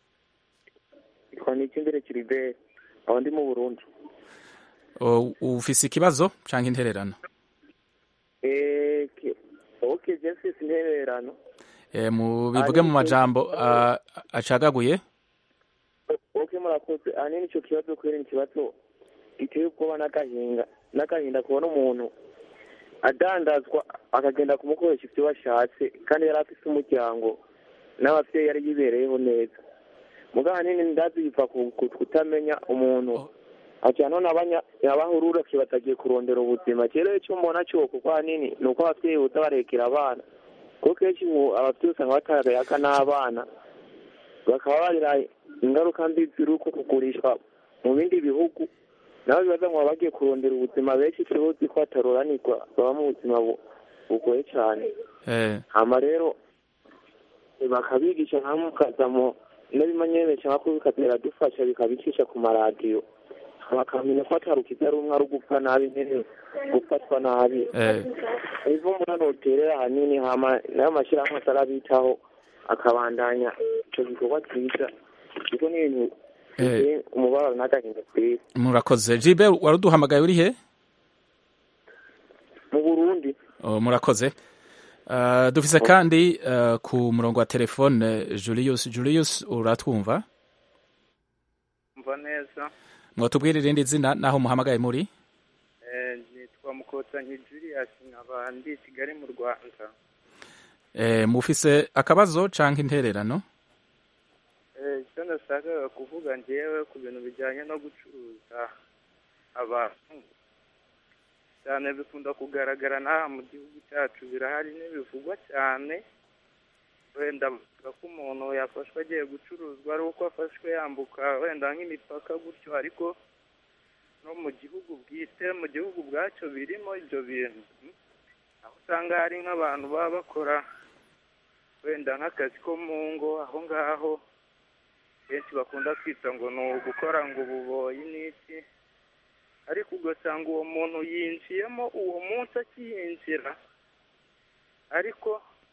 Ni Kimbere Gilbert, aho ndi mu Burundi. Ufise ikibazo canke intererano? Okay, Jesse intererano. Bivuge mu majambo acagaguye? Okay, murakoze. Anini ico kibazo kwera ni kibazo giteye ubwoba n'agahinda kubona umuntu adandazwa akagenda kumukoresha ivyo bashatse kandi yari afise umuryango n'abavyeyi yari yibereyeho neza. Muga nini ndazi biva kutamenya umuntu ajana n'abahurura batagiye kurondera ubuzima. Rero icyo mbona cyo kuko nini nuko abavyeyi utabarekera abana kuko kenshi abavyeyi usanga batarayaka n'abana bakaba barira ingaruka mbi ziruko kugurishwa mu bindi bihugu nabo bibaza ngo bagiye kurondera ubuzima. Benshi tuzi ko ataroranirwa baba mu buzima bugoye cyane. Hama rero bakabigisha nkamukazamo n'abimanyemesha nko bikatera dufasha bikabicisha ku maradiyo bakamenya ko atarukiza ari umwe ari ugupfa nabi nyene gufatwa nabi. Ivo umuntu noterera hanini hama nayo mashirahamwe atarabitaho akabandanya ico gikorwa cyiza kuko ni ibintu umubabaro n'agahinda kwisi. Murakoze. Gilbert waruduhamagaye uri he? Mu Burundi. Murakoze. Dufise kandi ku murongo wa telefone Julius uratwumva? Mva neza. Mwotubwira irindi zina naho muhamagaye muri? Nitwa Mukotanyi Julius nkaba ndi Kigali mu Rwanda. Mufise akabazo canke intererano? icyo nashakaga kuvuga ngewe ku bintu bijyanye no gucuruza abantu cyane bikunda kugaragara n'aha mu gihugu cyacu birahari n'ibivugwa cyane wenda bavuga ko umuntu yafashwe agiye gucuruzwa ari uko afashwe yambuka wenda nk'imipaka gutyo ariko no mu gihugu bwite mu gihugu bwacyo birimo ibyo bintu aho usanga hari nk'abantu baba bakora wenda nk'akazi ko mu ngo aho ngaho benshi bakunda kwita ngo ni ugukora ngo ububoyi n'iki ariko ugasanga uwo muntu yinjiyemo uwo munsi akiyinjira ariko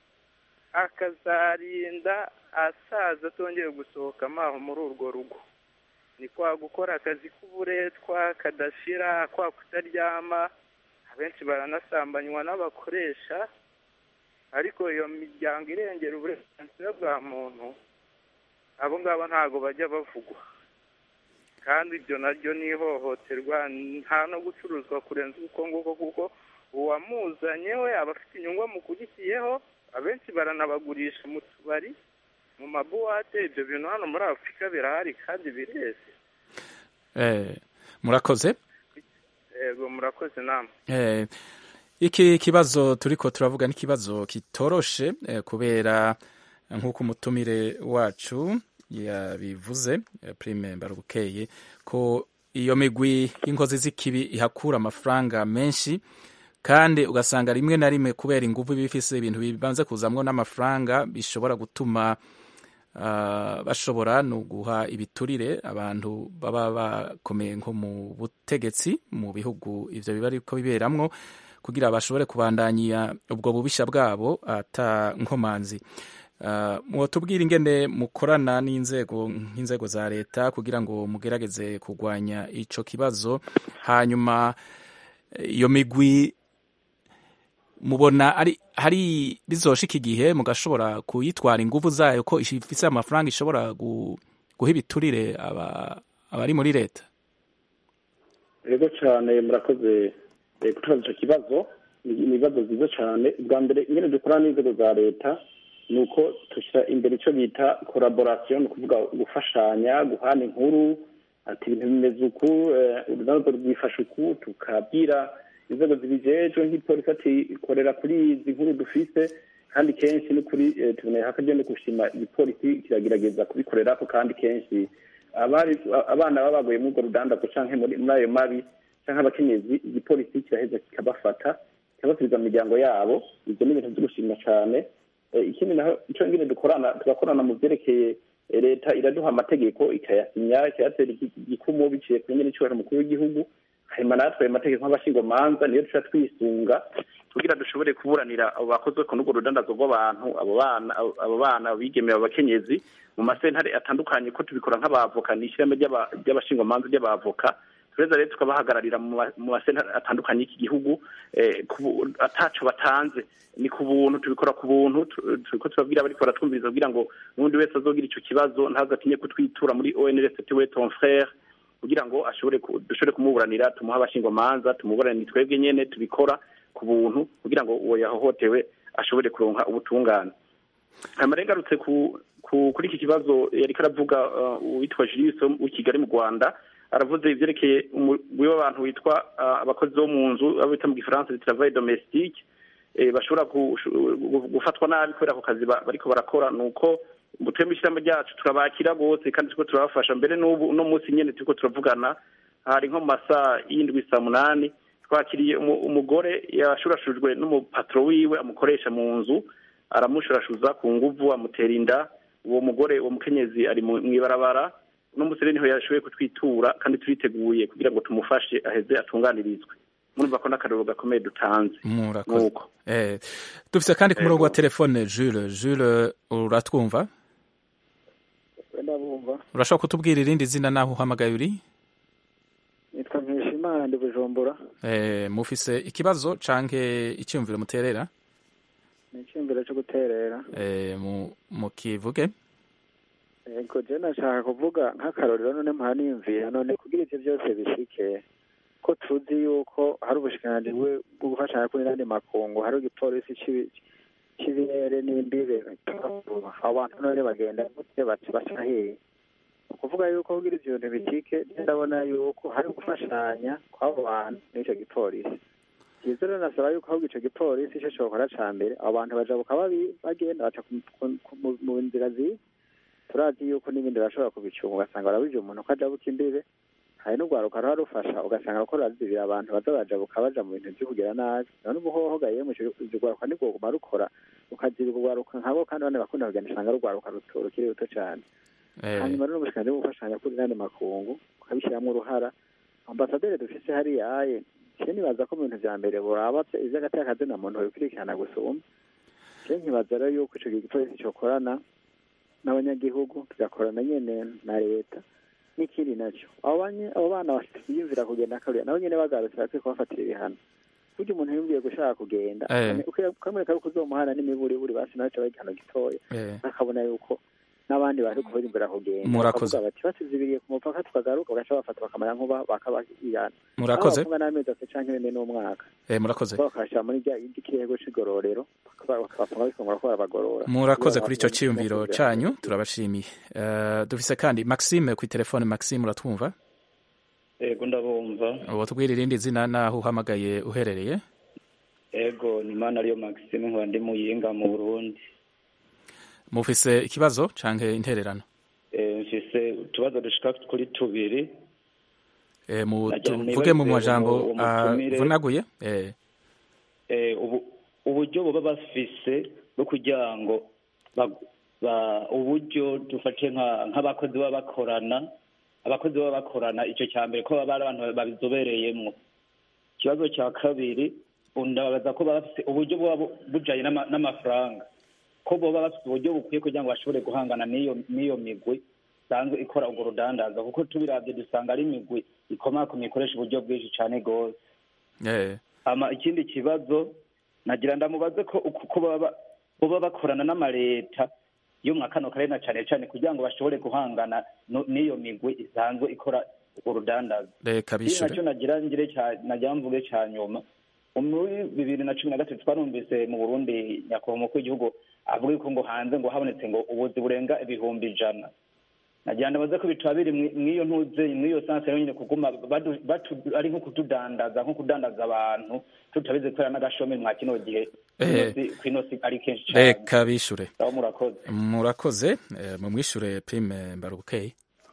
akazarinda asaza atongeye gusohokamo aho muri urwo rugo ni kwa gukora akazi k'uburetwa kadashira kwa kutaryama abenshi baranasambanywa n'abakoresha ariko iyo miryango irengera uburenganzira bwa muntu abo ngabo ntabwo bajya bavugwa kandi ibyo naryo ni ihohoterwa nta no gucuruzwa kurenza uko nguko kuko uwamuzanye we aba afite inyungu amukurikiyeho abenshi baranabagurisha mu tubari mu mabuwate ibyo bintu hano muri afurika birahari kandi bireze murakoze yego murakoze namwe iki kibazo turiko turavuga n'ikibazo kitoroshe kubera nk'uko umutumire wacu yabivuze Prime Mbarubukeye ko iyo migwi y'inkozi z'ikibi ihakura amafaranga menshi kandi ugasanga rimwe na rimwe kubera ingufu bifise ibintu bibanze kuzamwo n'amafaranga bishobora gutuma bashobora no guha ibiturire abantu baba bakomeye nko mu butegetsi mu bihugu ivyo biba ariko biberamwo kugira bashobore kubandanyia ubwo bubisha bwabo ata nkomanzi mwotubwira ingene mukorana nk'inzego za leta kugira ngo mugerageze kurwanya ico kibazo hanyuma iyo migwi mubona hari bizoshika igihe mugashobora kuyitwara ingufu zayo ko ifise amafaranga ishobora guha ibiturire abari muri leta yego cyane murakoze kutubaza icyo kibazo ni ibibazo byiza cyane bwa mbere ingene dukorana n'inzego za leta ni uko dushyira imbere icyo bita collaboration ni ukuvuga gufashanya guhana inkuru ati ibintu bimeze uku uruganda rwifashe uku tukabwira inzego zibijejwe nk'ipolisi ati ikorera kuri izi nkuru dufise kandi kenshi ni kuri tuboneye hakajya no gushima igipolisi kiragerageza kubikorerako kandi kenshi abana baba bagoye muri urwo rudandazwa canke muri ayo mabi canke abakenyezi igipolisi kiraheza kikabafata kikabasubiza mu miryango yabo ibyo ni ibintu byo gushima cane ikindi naho ico ngine tugakorana mu vyerekeye leta iraduha amategeko ikayasinya ikayatera igikumu biciye kuri nyene icubahiro mukuru w'igihugu hanyuma natwe ayo mategeko nk'abashingamanza niyo duca twisunga kugira dushobore kuburanira abo bakozwe ku n'urwo rudandazo rw'abantu abo bana bigemewe abakenyezi mu masentare atandukanye ko tubikora nk'abavoka n'ishyirahamwe ry'abashingamanza ry'abavoka tureza rero tukabahagararira mu masentare atandukanye y'iki gihugu ataco batanze ni ku buntu tubikora ku buntu turiko turabwira bariko baratwumviriza kugira ngo n'undi wese azogira ico kibazo ntazatinye kutwitura muri ONLS tuwe ton frère kugira ngo dushobore kumuburanira tumuha abashingamanza tumuburanire twebwe nyene tubikora ku buntu kugira ngo uwo yahohotewe ashobore kuronka ubutungane amarengarutse kuri iki kibazo yariko aravuga witwa Julius w'Ikigali mu Rwanda aravuze ivyerekeye umugwi w'abantu witwa abakozi bo mu nzu abo bita mu gifaransa du travail domestique bashobora gufatwa nabi kubera ako kazi bariko barakora nuko twebwe ishyirahamwe ryacu turabakira rwose kandi turiko turabafasha mbere n'ubu no munsi nyene turiko turavugana hari nko mu masaha y'indwi saa munani twakiriye umugore yashurashujwe n'umupatro wiwe amukoresha mu nzu aramushurashuza ku nguvu amutera inda uwo mugore uwo mukenyezi ari mw'ibarabara n'umusore niho yashoboye kutwitura kandi turiteguye kugira ngo tumufashe aheze atunganirizwe murumva ko n'akarero gakomeye dutanze nuko dufise kandi ku murongo wa telefone Jules uratwumva urashobora kutubwira irindi zina naho uhamagaye uri nitwa Mpeshimana ndi Bujumbura mufise ikibazo canke icyumviro muterera ni icyumviro cyo guterera mukivuge yego je nashaka kuvuga nk'akarorero none muhaniyumvira none kugira ivyo byose bishike ko tuzi yuko hari ubushikiranganji bwo gufashanya kuri n'andi makungu hari igipolisi c'ibirere n'imbibe abantu none bagenda gute baca hehe ukuvuga yuko kugira ivyo bintu bitike ndabona yuko hari gufashanya kw'abo bantu n'ico gipolisi. Ivyo rero nasaba yuko ahubwo ico gipolisi ico cokora ca mbere abo bantu bajabuka bagenda baca mu nzira ziza, turazi yuko n'ibindi bashobora kubicunga ugasanga barabuje umuntu ko ajabuka imbibe, hari n'urwaruka ruba rufasha ugasanga ko rurazibira abantu baza bajabuka baja mu bintu vyo kugira nabi. None ubu hoho gayemwe urwo rwaruka nirwo ruguma rukora rukazibira urwaruka nkabo, kandi bane bakunda kugenda usanga rugwaruka rukiri ruto cane. Hanyuma rero ubushikanje bwo gufashanya kuri n'andi makungu ukabishyiramo uruhara. Ambasaderi dufise hariya aye nibaza ko mu bintu vya mbere boraba ivy'agateka kazina muntu bikurikirana gusumba. Nkibaza rero yuko ico gipolisi cokorana n'abanyagihugu tugakorana nyene na leta. N'ikindi naco abo bana biyumvira kugenda kariya nabo nyene bagarutse bakwiye kubafatira ibihano. Burya umuntu yumviye gushaka kugenda ukamwereka yuko uzomuhana n'imiburiburi basi nawe cabaye igihano gitoya, akabona yuko n'abandi bari kubera imbere kugenda. Murakoze. Bati batuzibiriye ku mupaka tukagaruka bagaca bafata bakamara nkuba bakabiyana. Murakoze. Bavuga n'amezi atatu canke ine n'umwaka. Murakoze. Bakashira muri ikirego c'igororero bakabafanga bikongera ko barabagorora. Murakoze kuri ico ciyumviro canyu turabashimiye. Dufise kandi Maxime ku telefone. Maxime uratwumva? Ego ndabumva. Watubwira irindi zina naho uhamagaye uherereye? Ego ni mana ariyo Maxime nkaba ndi Muyinga mu Burundi. Mufise ikibazo canke intererano? Mfise utubazo dushika kuri tubiri. Muvuge mu majambo vunaguye. Uburyo boba bafise bwo kugira ngo uburyo dufate nk'abakozi baba bakorana icyo cya mbere ko baba ari abantu babizobereyemwo. Ikibazo cya kabiri ndabaza ko baba bafise uburyo bujanye n'amafaranga, ko boba bafite uburyo bukwiye kugira ngo bashobore guhangana n'iyo migwi isanzwe ikora urwo rudandaza, kuko tubiravye dusanga ari imigwi ikomakomye ikoresha uburyo bwinshi cane gose. Ikindi kibazo nagira ndamubaze ko uko boba bakorana n'amaleta yo mu kano karere na cane cane kugira ngo bashobore guhangana n'iyo migwi isanzwe ikora urwo rudandaza. Reka bishure. Naco nagira mvuge ca nyuma. Muri 2013 twarumvise mu Burundi nyakubahwa umukuru w'igihugu avuga ko ngo hanze ngo habonetse ngo ubuzi burenga 100,000. Nagira ndabaze ko bitwa biri mwiyo ntuze mwiyo sanse nyine kuguma ari nko kutudandaza nko kudandaza abantu tutabize kwera n'agashome mwa kino gihe kwinosi ari kenshi cyane. Reka bishure. Murakoze mu mwishure Prime Mbarukeye.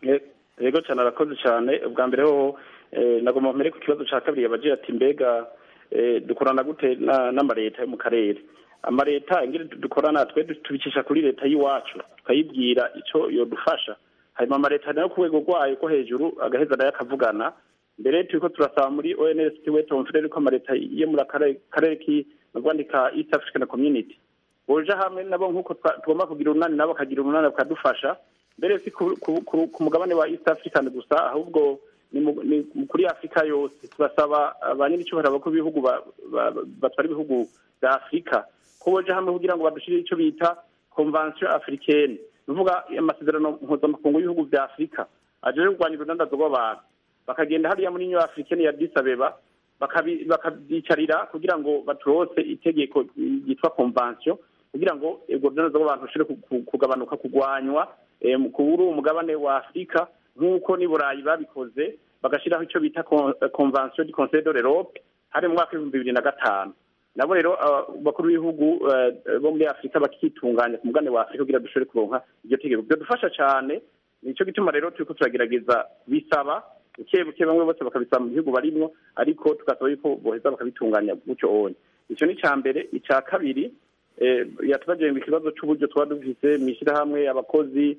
Yego cyane arakoze cyane. Ubwa mbere ho nagomba mbere ku kibazo ca kabiri yabaje ati mbega dukorana gute n'amareta yo mu karere. Amareta ingire dukorana twe tubicisha kuri leta y'iwacu tukayibwira ico yodufasha, hanyuma amareta nayo ku rwego rwayo ko hejuru agaheza nayo akavugana. Mbere turiko turasaba muri ONS wetomfrere ko amareta yo muri karere ki Rwandika East African Community boja hamwe nabo nkuko tugomba kugira unani nabo kagira unani bakadufasha. Mbere si ku mugabane wa East African gusa, ahubwo ni kuri Afrika yose. Turasaba abanyine cyo haraba ko bihugu batwara ibihugu bya Afrika ko boja hamwe kugira ngo badushire ico bita Convention Africaine, nuvuga amasezerano mpuzamakungu y'ibihugu bya Afrika aje kurwanya urudandazo rw'abantu. Bakagenda hariya muri Union Africaine ya Addis Abeba bakabicarira kugira ngo baturose itegeko yitwa Convention kugira ngo urudandazo rw'abantu rushire kugabanuka kugwanywa kuri umugabane wa Afrika nk'uko ni Burayi babikoze, bagashiraho ico bita Convention du Conseil de l'Europe hari mu mwaka 2005. Nabo rero bakuru b'ibihugu bo muri Afrika bakitunganya ku mugabane wa Afrika kugira dushobore kuronka iryo tegeko. Byo dufasha cyane, nico gituma rero turiko turagerageza bisaba buke bamwe bose bakabisaba mu gihugu barimwo, ariko tugasaba yuko boheza bakabitunganya gutyo onye. Ico ni ca mbere. Ica kabiri yatubaje ngo ikibazo c'uburyo twa dufise mwishirahamwe abakozi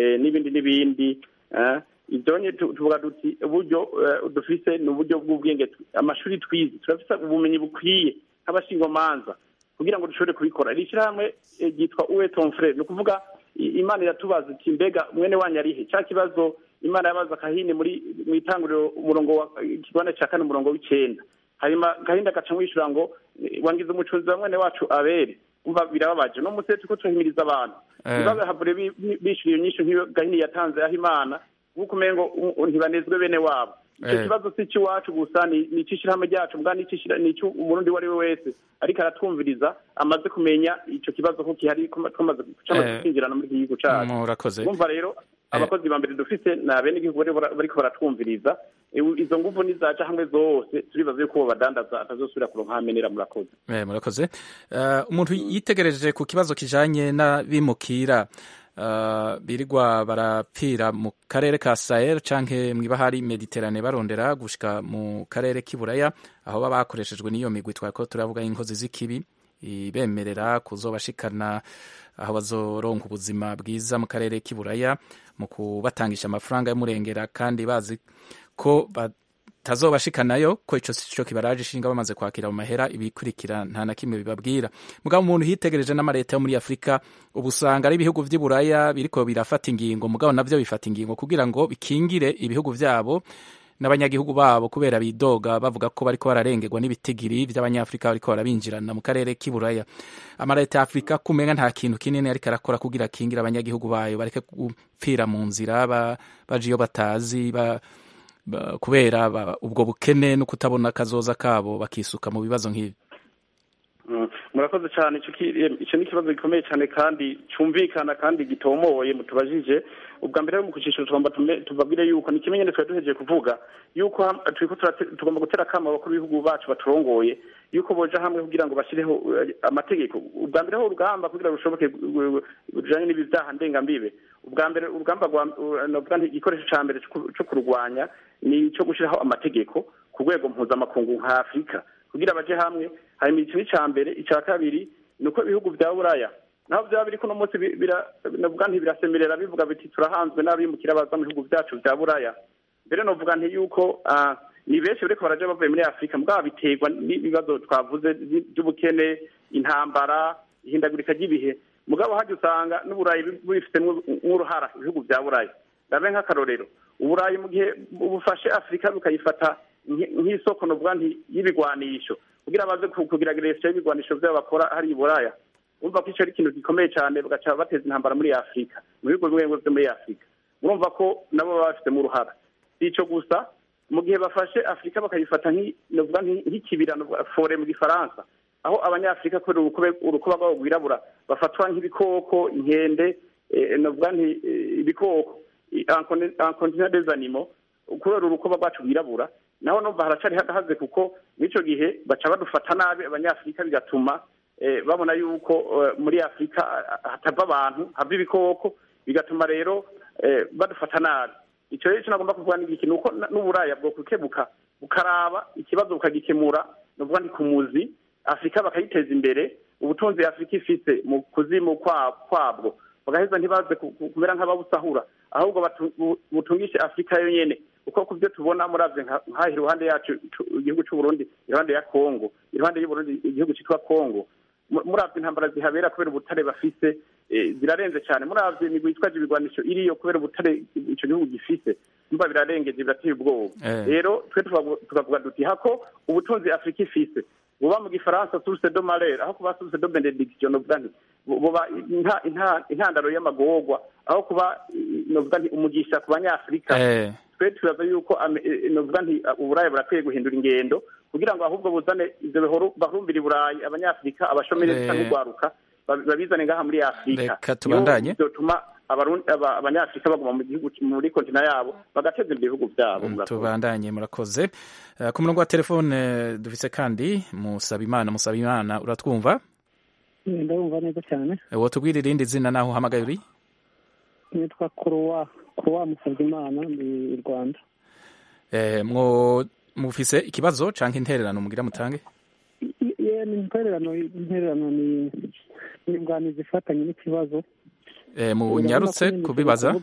n'ibindi ivyonye tuvuga duti uburyo dufise n'uburyo bw'ubwenge, amashuri twize turafise ubumenyi bukwiye nk'abashingomanza kugira ngo dushobore kubikora. Ishirahamwe ryitwa Uwe ton frère, no kuvuga Imana iratubaza iti mbega mwene wanyu arihe. Cya kibazo Imana yabaza Kahini mu itanguriro umurongo wa kigwana ca 4 umurongo w'9. Hanyuma Kahinda gaca mwishura ngo wangize umucunzi wa mwene wacu Abeli. Umva birababaje no musete tuko tuhimiriza abantu babahabure bishuriye nyinshi nk'iyo Gahini yatanze aho Imana gukumengo ntibanezwe bene wabo. Icyo kibazo si cy'iwacu gusa ni cishirahamwe ryacu mbwa ni umurundi wari we wese ariko aratwumviriza amaze kumenya ico kibazo ko kihari twamaze kwinjirana muri igihugu cyacu. Murakoze. Umva rero abakozi ba mbere dufite ni abenegihugu bariko baratwumviriza. Izo nguvu nizaca hamwe zose turibaza yuko uwo badandaza atazosubira kuronka hamenera. Murakoze. Murakoze. Umuntu yitegereje ku kibazo kijanye n'abimukira birirwa barapfira mu karere ka Sahel canke mw'ibahari Mediterane barondera gushika mu karere k'Iburaya aho baba bakoreshejwe n'iyo migwi twako turavuga inkozi z'ikibi ibemerera kuzobashikana aho bazoronka ubuzima bwiza mu karere k'Iburaya mu kubatangisha amafaranga y'umurengera kandi bazi ko tazobashikanayo ko ico sico kibaraje ishinga bamaze kwakira mu mahera ibikurikira nta na kimwe bibabwira. Mugabo umuntu hitegereje n'amareta yo muri Afrika ubusanga ari ibihugu vy'Iburaya biriko birafata ingingo, mugabo navyo bifata ingingo kugira ngo bikingire ibihugu vyabo n'abanyagihugu babo kubera bidoga bavuga ko bariko bararengerwa n'ibitigiri vy'abanyafrika bariko barabinjirana mu karere k'Iburaya. Amareta ya Afrika kumenga nta kintu kinini ariko arakora kugira kingira abanyagihugu bayo bareke gupfira mu nzira baje iyo batazi kubera ubwo bukene no kutabona kazoza kabo bakisuka mu bibazo nk'ibi. Murakoze cyane. Icyo ni ikibazo gikomeye cyane kandi cyumvikana kandi gitomoye mutubajije. Ubwa mbere mu kucisha tubabwire yuko ni kimenyane twari duhejeje kuvuga yuko tugomba gutera akamo abakuru b'ibihugu bacu baturongoye yuko boja hamwe kugira ngo bashyireho amategeko. Ubwa mbere ho urugamba kugira rushoboke rujanye n'ibi byaha ndengambibe. Ubwa mbere urugamba igikoresho ca mbere cyo kurwanya ni cyo gushiraho amategeko ku rwego mpuzamakungu nka Afrika kugira baje hamwe. Hanyuma ikintu icya mbere, icya kabiri ni uko ibihugu bya Buraya naho byaba biri kuno munsi navuga nti birasemerera bivuga biti turahanzwe n'abimukira baza mu bihugu byacu bya Buraya. Mbere novuga nti yuko ni benshi bariko baraje bavuye muri Afrika mugabo biterwa n'ibibazo twavuze by'ubukene, intambara, ihindagurika ry'ibihe. Mugabo haje usanga n'Uburayi bifitemo nk'uruhara ibihugu bya Buraya. Ndabe nk'akarorero Uburayi mu gihe bufashe Afrika bukayifata nk'isoko novuga nti y'ibigwanisho kugira baze kugira gresha y'ibigwanisho byabo bakora hari i Buraya. Urumva ko ico ari ikintu gikomeye cyane bagaca bateza intambara muri Afrika mu bihugu bimwe byo muri Afrika. Urumva ko nabo baba bafite mu ruhara. Ico gusa mu gihe bafashe Afrika bakayifata novuga nk'ikibirano fore mu Gifaransa aho abanyafrika kubera urukuba rwabo rwirabura bafatwa nk'ibikoko, inkende, novuga ibikoko incontinent des animaux kubera urukuba rwacu rwirabura. Naho numva haracari hagahaze kuko n'ico gihe baca badufata nabi abanyafrika bigatuma babona yuko muri Afrika hatava abantu hava ibikoko bigatuma rero badufata nabi. Ico rero nagomba kuvuga ni iki nuko n'Uburaya bwo kukebuka bukaraba ikibazo bukagikemura novuga ndi kumuzi Afrika bakayiteza imbere ubutunzi Afrika ifite mu kuzimu kwabwo bagaheza ntibaze kumera nk'ababusahura ahubwo butungishe Afrika yo nyene uko kubyo tubona muravye nka iruhande yacu igihugu cy'u Burundi, iruhande ya Kongo, iruhande y'u Burundi igihugu cyitwa Kongo. Muravye intambara zihabera kubera ubutare bafise zirarenze cyane. Muravye imigwi yitwaje ibigwanisho iriyo kubera ubutare ico gihugu gifise mba birarengeje birateye ubwoba. Rero twe tukavuga duti hako ubutunzi Afrika ifise buba mu Gifaransa source de malheur aho kuba source de benediction novuga nti buba intandaro y'amagorwa aho kuba novuga nti umugisha ku banyafrika. Twe turaza yuko novuga nti Uburaya burakwiye guhindura ingendo kugira ngo ahubwo buzane ivyo bihoro bahurumbira Iburayi abanyafrika abashomeri cyangwa urwaruka babizane ngaha muri Afrika. Reka tubandanye bituma abanyafrika baguma mu gihugu muri kontina yabo bagateza imbere ibihugu byabo. Tubandanye murakoze. Ku murongo wa telefone dufise kandi Musabimana uratwumva? Ndumva neza cyane. Wotubwira irindi zina naho uhamagaye uri? Nitwa Kuruwa Musabimana mu Rwanda. Mufise ikibazo canke intererano mugira mutange? Intererano ni ubwanizi ifatanye n'ikibazo. Mu nyarutse kubibaza?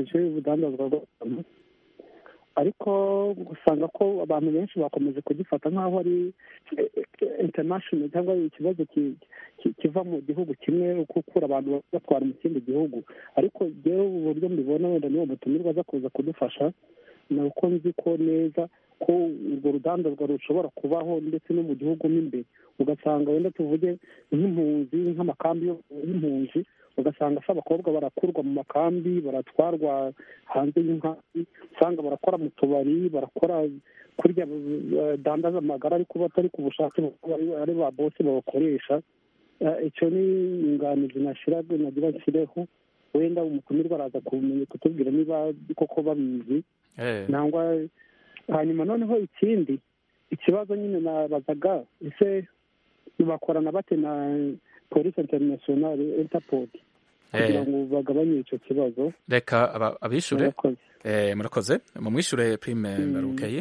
Ariko gusanga ko abantu benshi bakomeje kugifata nk'aho ari international cyangwa ikibazo kiva mu gihugu kimwe gukura abantu batwara mu kindi gihugu. Ariko jewe uburyo mbibona wenda niwo mutumirwa aza kuza kudufasha ni uko nzi ko neza ko urwo rudandazwa rushobora kubaho ndetse no mu gihugu mo imbere. Ugasanga wenda tuvuge nk'impunzi nk'amakambi y'impunzi ugasanga se abakobwa barakurwa mu makambi baratwarwa hanze y'inkambi usanga barakora mu tubari barakora kurya dandaza amagara ariko batari ku bushake ari ba bose babakoresha. Icyo ni inganizi nagira nshyireho wenda umutumirwa araza kumenya kutubwira niba koko babizi nangwa hanyuma noneho ikindi ikibazo nyine nabazaga ese bakorana bate na polisi interinasiyonari interpol kugira ngo bagabanye icyo kibazo. Reka abishure murakoze mumwishure Prime Mbarukeye.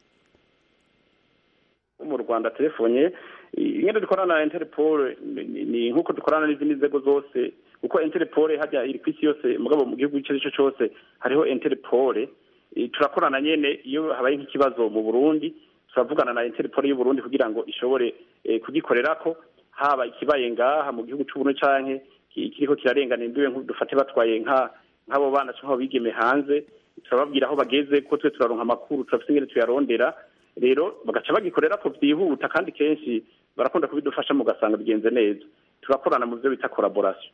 Mu Rwanda telefone ingene dukorana na Interpol ni nkuko dukorana n'izindi nzego zose kuko Interpol hajya iri kwisi yose mugabo mu gihugu cyo cyose hariho Interpol. Turakorana nyene iyo habaye nk'ikibazo mu Burundi turavugana na Interpol y'u Burundi kugira ngo ishobore kugikorerako haba ikibaye ngaha mu gihugu cy'u Burundi canke kiriko kirarengana imbibe dufate batwaye nk'abo bana cyangwa bigeme hanze turababwira aho bageze ko twe turaronka amakuru turafite ingene tuyarondera rero bagaca bagikorera ko byihuta kandi kenshi barakunda kubidufasha mu gasanga bigenze neza turakorana mu byo bita collaboration.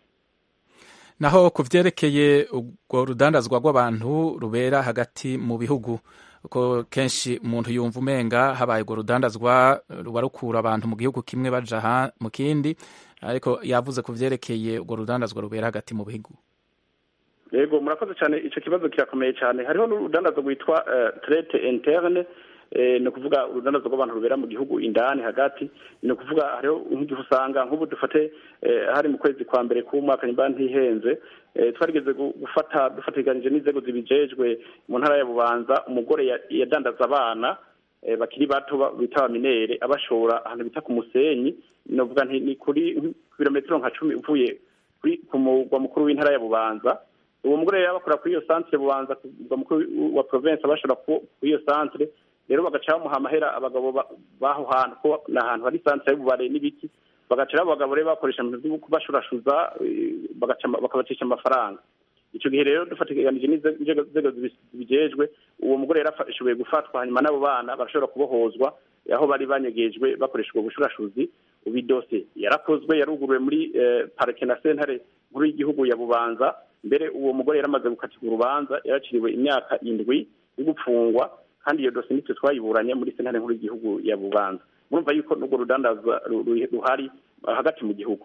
Naho kuvyerekeye ubwo rudandazwa rw'abantu rubera hagati mu bihugu ko kenshi umuntu yumva umenga habaye ubwo rudandazwa ruba rukura abantu mu gihugu kimwe baja mu kindi ariko yavuze kuvyerekeye ubwo rudandazwa rubera hagati mu bihugu. Yego murakoze cyane ico kibazo kirakomeye cyane hariho n'urudandazwa rwitwa traite interne no kuvuga urudandazwa rw'abantu rubera mu gihugu indani hagati no kuvuga hariho nk'igihe usanga nk'ubu dufate hari mu kwezi kwa mbere k'umwaka nyimba ntihenze twarigeze dufatiganije n'inzego zibijejwe mu ntara ya Bubanza umugore yadandaza abana bakiri bato bita minere abashora ahantu bita ku Musenyi no kuvuga ni kuri kilometero nka 10 uvuye ku mugwa mukuru w'intara ya Bubanza. Uwo mugore yabakora kuri iyo centre Bubanza ku mukuru wa province abashora ku iyo centre rero bagaca bamuha amahera abagabo baho hantu ko n'ahantu hari centre y'ububare n'ibiki bagaca abagabo rero bakoresha mu byo kubashurashuza bakabacisha amafaranga. Ico gihe rero dufatiganije n'inzego zibijejwe uwo mugore yarashoboye gufatwa hanyuma nabo bana barashobora kubohozwa aho bari banyegejwe bakoreshwa ubushurashuzi ubidose yarakozwe yaruguruwe muri parike na sentare nkuru y'igihugu ya Bubanza mbere uwo mugore yaramaze gukatirwa urubanza yaraciriwe imyaka 7 yo gupfungwa kandi iyo dosiye nitwe twayiburanye muri sentare nkuru y'igihugu ya Bubanza. Murumva yuko n'ubwo rudandaza ruhari hagati mu gihugu.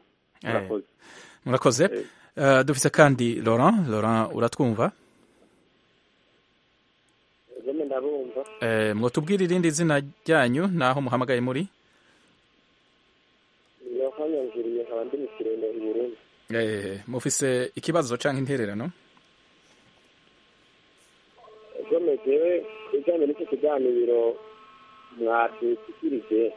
Murakoze. Dufise kandi Laurent uratwumva? Ndabumva. Mwotubwira irindi zina ryanyu naho muhamagaye muri? Yohanyangiriye abandi mu kirendo mu Burundi. Mufise ikibazo canke intererano? Gomejewe ijanye n'icyo kiganiro mwadushikirije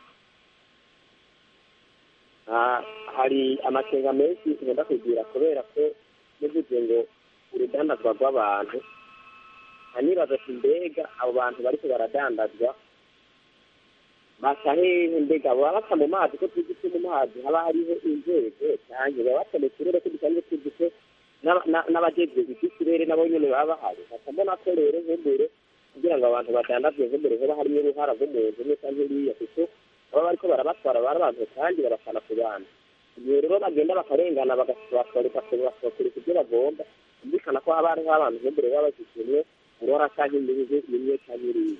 hari amakenga menshi tugenda kugira kubera ko nivuze ngo urudandazwa rw'abantu hanibaza ati mbega abo bantu bariko baradandazwa baca hehe mbega baba baca mu mazi ko tuzi ko mu mazi haba hariho inzego canke baba baca mu kirere ko dusanzwe tuzi ko n'abajejwe iby'ikirere nabo nyene baba bahari baca mbona ko rero nk'imbere kugira ngo abantu badandazwe nk'imbere hoba harimo uruhara rw'umuntu umwe canke uriya kuko baba bariko barabatwara abantu kandi barafana ku bantu iyo rero bagenda bakarengana bagatwarika bakurika ibyo bagomba kumvikana ko haba hariho abantu nk'imbere baba bashyizemwo uruhara canke imbibi imwe canke iriya.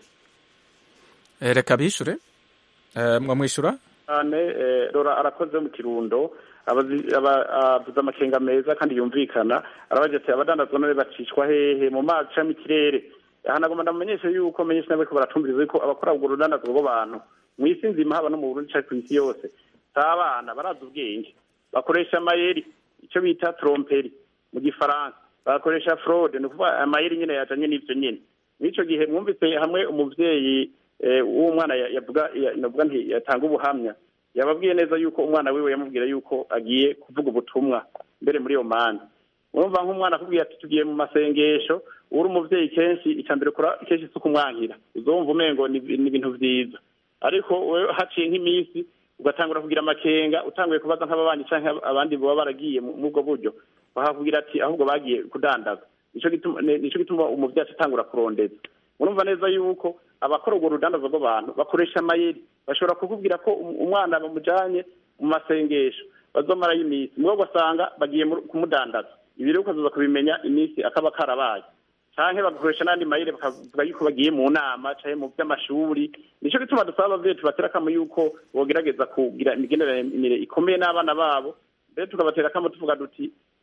Reka bishure mwamwishura cyane Rora arakoze mu Kirundo abavuza amakenga meza kandi yumvikana arabaje ati abadandazwa none bacishwa hehe mu mazi canke mu kirere ahanagoma ndamenyeshe yuko menyesha nabe ko baratumviriza ko abakora ubwo rudandazwa rw'abantu mu isi nzima haba no mu Burundi cyangwa ku isi yose abana baraza ubwenge bakoresha amayeri icyo bita tromperi mu gifaransa bakoresha fraude no kuva amayeri nyine yajanye n'ivyo nyine nico gihe mwumvise hamwe umuvyeyi w'umwana navuga nti yatanga ubuhamya yababwiye neza yuko umwana wiwe yamubwira yuko agiye kuvuga ubutumwa mbere muri iyo manda urumva nk'umwana akubwiye ati tugiye mu masengesho uri umuvyeyi kenshi icambere kora kenshi suko umwankira uzumva umengo ni ibintu vyiza ariko wewe haciye nk'imisi ugatangura kugira amakenga utanguye kubaza nk'ababanyi canke abandi baba baragiye mu bwo buryo bahavugira ati ahubwo bagiye kudandaza nico gituma umuvyeyi atangura kurondeza urumva neza yuko abakora urwo rudandaza rw'abantu bakoresha amayeri bashobora kukubwira ko umwana bamujanye mu masengesho bazomara y'imisi mwo gasanga bagiye kumudandaza ibi rero ukazoza kubimenya imisi akaba karabaye canke bakoresha nandi mayeri bakavuga yuko bagiye mu nama canke mu by'amashuri nico gituma dusaba abavyeyi tubatera kamo yuko bogerageza kugira imigenderanire ikomeye n'abana babo mbere tukabatera kamo tuvuga duti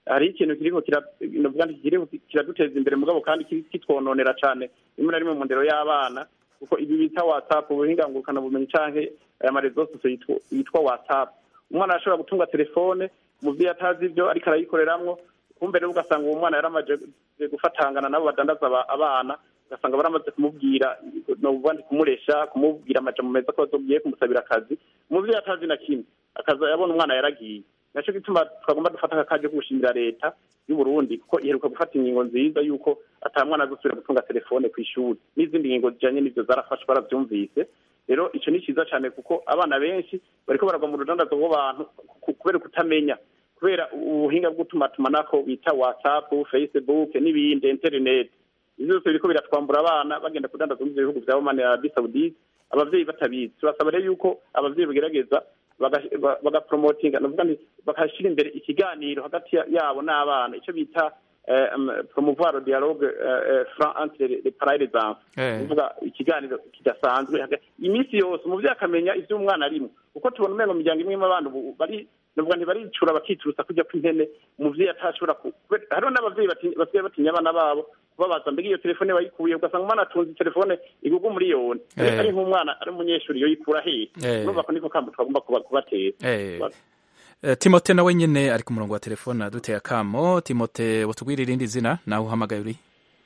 hari ikintu kiriko kiraduteza imbere mugabo kandi kitwononera cane rimwe na rimwe mu ndero y'abana kuko ibi bita WhatsApp ubuhinga ngurukana bumenyi canke aya marezo sosiyo yitwa WhatsApp umwana arashobora gutunga telefone umuvyeyi atazi ivyo ariko arayikoreramwo kumbe rero ugasanga uwo mwana yaramaje gufatangana nabo badandaza abana ugasanga baramaze kumubwira no kumuresha kumubwira amaje mu meza ko azogiye kumusabira akazi umuvyeyi atazi na kimwe akaza yabona umwana yaragiye naco gituma twagomba dufata akaje kugushimira leta y'u Burundi kuko iheruka gufata ingingo nziza yuko atamwana azosubira gutunga telefone ku ishuri n'izindi ngingo zijanye n'ivyo zarafashwe baravyumvise rero ico ni ciza cane kuko abana benshi bariko baragwa mu rudandazo rw'abantu kubera kutamenya kubera ubuhinga bwo gutumatumanako bita WhatsApp Facebook n'ibindi internet ivyo byose biriko biratwambura abana bagenda kudandaza mu bihugu vya Oman na Arabie Saoudite abavyeyi batabizi turasaba rero yuko abavyeyi bagerageza bagapromotinga navuga nti bakashira imbere ikiganiro hagati yabo n'abana ico bita promouvoir dialogue franc entre les parents et les enfants uvuga ikiganiro kidasanzwe imisi yose umuvyeyi akamenya ivyo umwana arimo uko tubona umengo miryango imwe mu bantu bari navuga nti baricura bakiturusa kujya kw'intene umuvyeyi atashobora hariho n'abavyeyi basigaye batinya abana babo kubabaza mbega iyo telefone bayikuye ugasanga umwana atunze telefone igugu miliyoni ari nk'umwana ari umunyeshuri yo yikura hehe urumva ko niko kambo twagomba kubatera Timote nawe nyene ari ku murongo wa telefone duteye akamo Timote wotubwira irindi zina nawe uhamagaye uri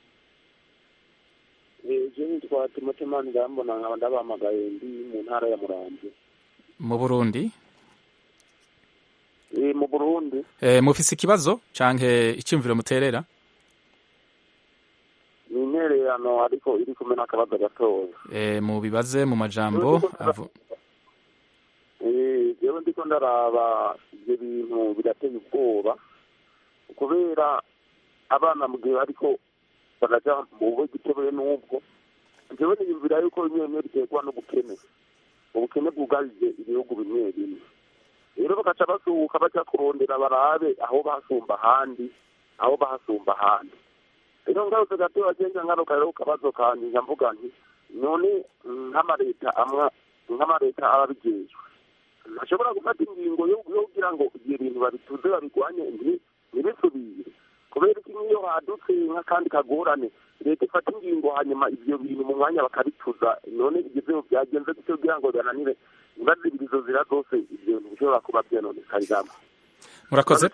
Twa Timote Mangambo na ndabahamagaye ndi mu ntara ya Muramvya mu Burundi mu Burundi mufise ikibazo canke icyumviro muterera intererano ariko iri kumena akabazo gatoya mu bibaze mu majambo jewe ndiko ndaraba ivyo bintu birateye ubwoba kubera abana mu gihe ariko baraja mu bubi gitebeye n'ubwo jewe niyumvira yuko bimwe bimwe biterwa n'ubukene ubukene bwugarije ibihugu bimwe bimwe rero bagaca basuhuka baja kurondera barabe aho bahasumba ahandi rero ngarutse gatoya agenda ngaruka rero kabazo kanje nkamvuga nti none nk'amareta ababijejwe ntashobora gufata ingingo yo kugira ngo ibyo bintu babituze babigwanye ntibisubire kubera ko nk'iyo hadutse nk'akandi kagorane leta ifata ingingo hanyuma ibyo bintu mu mwanya bakabituza none ibyo byagenze gutyo kugira ngo birananire ntibazibirizo zira zose ibyo bintu bishobora kuba byanonekarigamo murakoze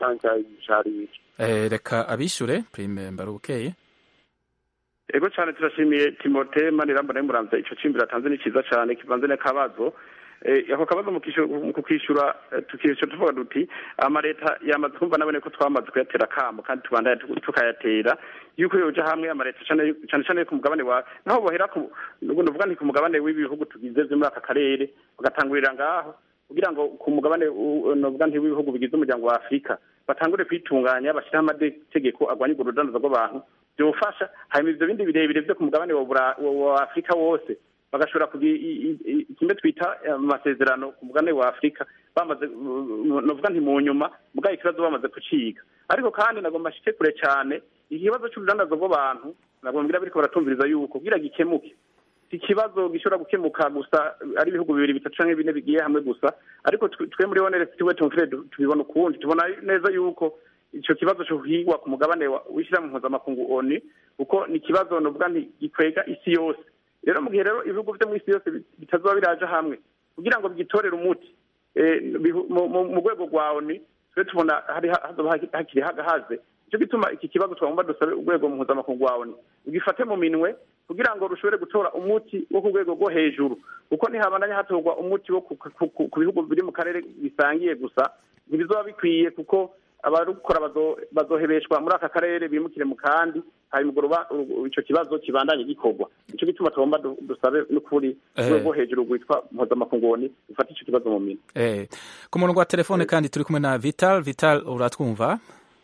reka abishure Prime Mbarukeye ego cyane turashimiye Timote Maniramba nawe muramvya ico cimbira atanze ni ciza cyane kivanze n'akabazo ako kabazo mu kukishura tuvuga duti amareta yamaze kumva nabone ko twamaze kuyatera kamo kandi tubandaya tukayatera yuko yoja hamwe amareta cyane ku mugabane wa naho bohera nuvuga nti ku mugabane w'ibihugu tugize muri aka karere bagatangurira ngaho kugira ngo ku mugabane nuvuga nti w'ibihugu bigize umuryango wa Afrika batangure kwitunganya bashyiraho amategeko agwanya urudandazo rw'abantu byofasha hanyuma ivyo bindi birebire byo ku mugabane wa Afrika wose bagashobora kugira kimwe twita amasezerano ku mugabane wa Afrika bamaze novuga nti mu nyuma bwa ikibazo bamaze kuciga ariko kandi nagomba shike kure cyane ikibazo cy'urudandazo rw'abantu nagomba biriko baratumviriza yuko kugira gikemuke ikibazo gishobora gukemuka gusa ari ibihugu bibiri bitatu canke bine bigiye hamwe gusa ariko twe muri onere tiwe tumfire tubibona ukundi tubona neza yuko ico kibazo cyo higwa ku mugabane wishira mu mpuzamakungu ONU kuko ni kibazo novuga nti gikwega isi yose rero mu gihe rero ibihugu byo mu isi yose bitazoba biraje hamwe kugira ngo bigitorere umuti mu rwego rwa ONU twe tubona hakiri hagahaze icyo gituma iki kibazo twagomba dusabe urwego mpuzamakungu wa ONU ugifate mu minwe kugira ngo rushobore gutora umuti wo ku rwego rwo hejuru kuko ntihabandanya hatorwa umuti wo ku bihugu biri mu karere bisangiye gusa ntibizoba bikwiye kuko abarukora bazohebeshwa muri aka karere bimukire mu kandi hanyuma ico kibazo kibandanye gikorwa ico gituma tugomba dusabe n'ukuri rwo hejuru gwitwa mpuzamakungu ufata ico kibazo mu minwe ku murongo wa telefone kandi turi kumwe na Vital uratwumva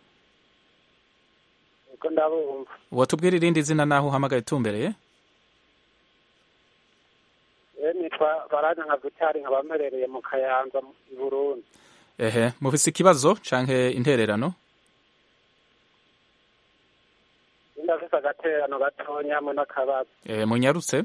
ko ndabumva watubwira irindi zina naho uhamagaye tumbereye nitwa Baraza nka Vital nkabamerereye mu Kayanza i Burundi mufise ikibazo canke intererano ndafise agaterano gatonya hamwe n'akabazo munyarutse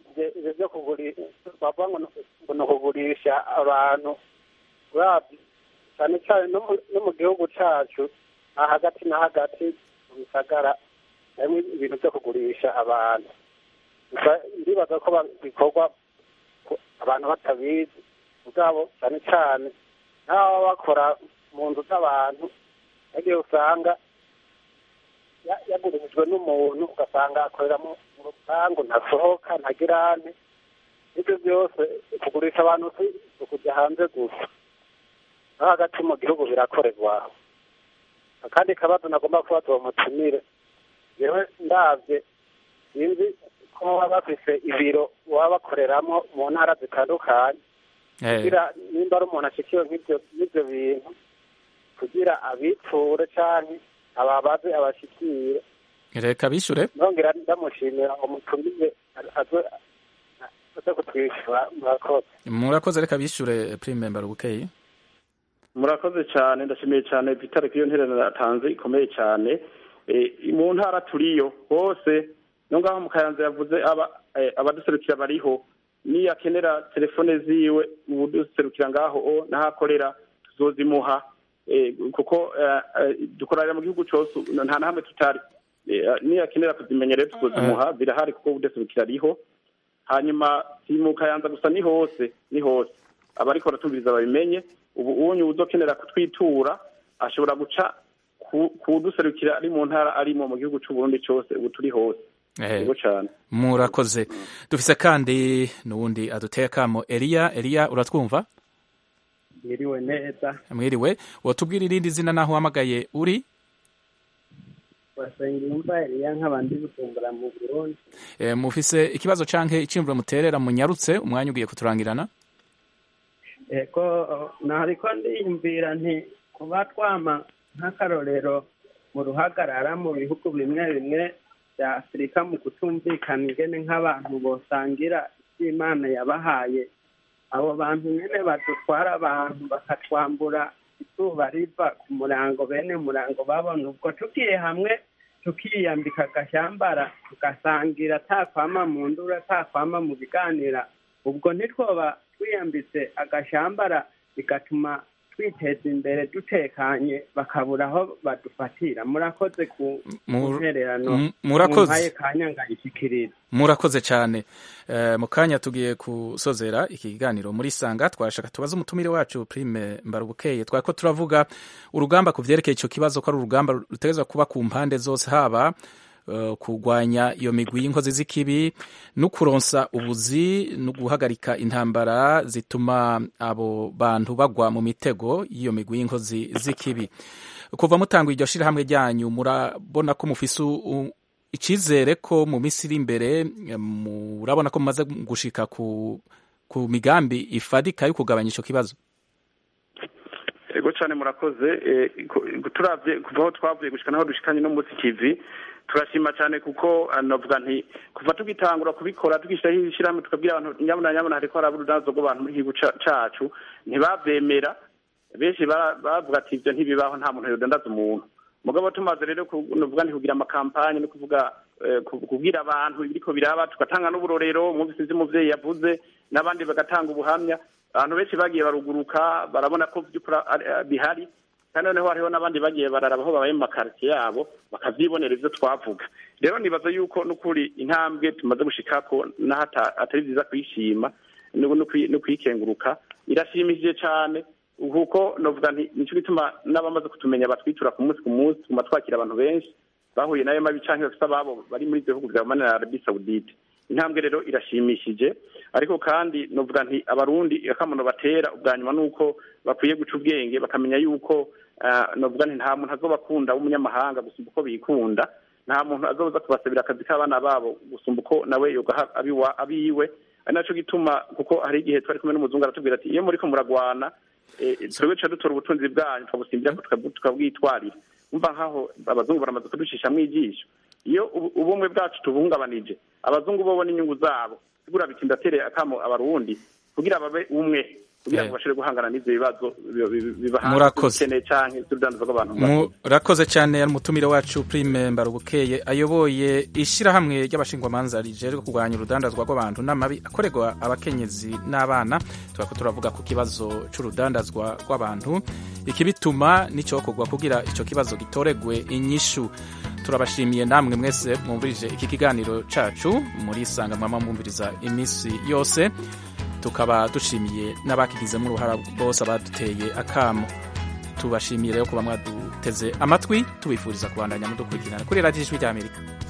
ivyo kugurisha bavuga ngo ni ukugurisha abantu cyane cyane no mu gihugu cyacu hagati na hagati mu bisagara harimo ibintu byo kugurisha abantu ndibaza ko bikorwa abantu batabizi ubwabo cyane cyane n'ababa bakora mu nzu z'abantu yagiye usanga yagurishijwe n'umuntu ugasanga akorera mu rupangu ntasohoka ntagirane ibyo byose kugurisha abantu si ukujya hanze gusa no hagati mu gihugu birakorerwa. Akandi kabazo nagomba kubaza uwo mutumire yewe ndabye sinzi ko baba bafise ibiro baba bakoreramo mu ntara zitandukanye kugira nimba ari umuntu ashikiwe nk'ibyo bintu kugira abiture canke ababaze abashikire reka bishure nongera ndamushimira umutumire aze kutwishyura. murakoze reka bishure prime member Bukeye. Murakoze cyane ndashimiye cyane Vitale ko iyo ntererano yatanze ikomeye cyane mu ntara turiyo hose no ngaho mu Kayanza yavuze abaduserukira bariho niyo akenera telefone ziwe ubuduserukira ngaho nahakorera tuzozimuha kuko dukorera mu gihugu cyose nta na hamwe tutari niyo akenera kuzimenya rero tuzozimuha birahari kuko ubuduserukira ariho. Hanyuma si mu Kayanza gusa ni hose abariko baratumviriza babimenye ubu uwonye uzokenera kutwitura ashobora guca kuduserukira ari mu ntara arimo mu gihugu cy'u Burundi cyose ubu turi hose. Yego cyane murakoze. Dufise kandi nuwundi aduteye kamo Elia uratwumva? Mwiriwe neza. Mwiriwe wotubwira irindi zina naho uhamagaye uri? Wasengimva Elia nk'abandi Bujumbura mu Burundi. Mufise ikibazo canke icimvuro muterera munyarutse umwanya ugiye kuturangirana? Eko nariko ndiyumvira nti kuba twama nk'akarorero mu ruhagarara mu bihugu bimwe bimwe bya Afurika mu kutumvikana ingene nk'abantu bosangira ivy'Imana yabahaye abo bantu nyene badutwara abantu bakatwambura izuba riva ku murango bene murango babona ubwo tugiye hamwe tukiyambika agashambara tugasangira atakwama mu ndura atakwama mu biganira ubwo ntitwoba twiyambitse agashambara bigatuma twiteza imbere dutekanye bakabura aho badufatira. Murakoze ku ntererano mumpaye kanya ngayishikiriza. Murakoze cyane. Mu kanya tugiye kusozera iki kiganiro muri Sanga twashaka tubaza umutumire wacu Prime Mbarubukeye twako turavuga urugamba ku vyerekeye ico kibazo ko ari urugamba rutegezwa kuba ku mpande zose haba kurwanya iyo migwi y'inkozi z'ikibi no kuronsa ubuzi no guhagarika intambara zituma abo bantu bagwa mu mitego y'iyo migwi y'inkozi z'ikibi. Kuva mutangwa iryo shirahamwe ryanyu murabona ko mufise icizere ko mu minsi iri imbere murabona ko mumaze gushika ku migambi ifadika yo kugabanya ico kibazo? Ego cyane murakoze. Turavye kuva aho twavuye gushika naho dushikanye no munsi kivi turashima cyane kuko navuga nti kuva tugitangura kubikora tugishiraho ishirahamwe tukabwira abantu nyabona hariko haraburudazo rw'abantu muri gihugu cacu ntibavemera benshi bavuga ati ivyo ntibibaho nta muntu yodandaza umuntu mugabo tumaze rero navuga nti kugira amakampanye no kuvuga kubwira abantu ibiriko biraba tugatanga n'uburorero mwumvise ivyo umuvyeyi yavuze n'abandi bagatanga ubuhamya abantu benshi bagiye baruguruka barabona ko vy'ukura bihari kandi noneho hariho n'abandi bagiye bararaba aho babaye mu makaritiye yabo bakavyibonera ivyo twavuga. Rero nibaza yuko n'ukuri intambwe tumaze gushikako naho atari vyiza kwishima no kwikenguruka irashimishije cane kuko novuga nti nico gituma n'abamaze kutumenya batwitura ku munsi tuma twakira abantu benshi bahuye nayo mabi canke bafise ababo bari muri ivyo bihugu vya Oman na Arabie Saoudite. Intambwe rero irashimishije ariko kandi novuga nti abarundi akamono batera ubwanyuma nuko bakwiye guca ubwenge bakamenya yuko novuga nti nta muntu azobakunda w'umunyamahanga gusumba uko bikunda nta muntu azoza kubasabira akazi k'abana babo gusumba uko nawe yogaha abiwe ari naco gituma kuko hari igihe twari kumwe n'umuzungu aratubwira ati iyo muriko muragwana twebwe duca dutora ubutunzi bwanyu tukabusimbira tukabwitwarira umva nkaho abazungu baramaze kuducishamwo ijisho iyo ubumwe bwacu tubuhungabanije abazungu bo bona inyungu zabo sigura biti ndatereye akamo abarundi kugira babe umwe kugira ngo bashobore guhangana n'ivyo bibazo Murakoze. bibahanze canke z'urudandazwa rw'abantu. Murakoze cyane ari umutumire wacu Prime Mbarubukeye ayoboye ishirahamwe ry'abashingwamanza rijejwe kurwanya urudandazwa rw'abantu n'amabi akorerwa abakenyezi n'abana. Twako turavuga ku kibazo c'urudandazwa rw'abantu ikibituma n'icokorwa kugira ico kibazo gitoregwe inyishu. Turabashimiye namwe mwese mwumvirije iki kiganiro cacu muri sanga mwama mwumviriza imisi yose. Tukaba dushimiye n'abakigizemo uruhara bose abaduteye akamo. Tubashimiye rero kuba mwaduteze amatwi, tubifuriza kubandanya mudukurikirana kuri Radio Ijwi ry'Amerika.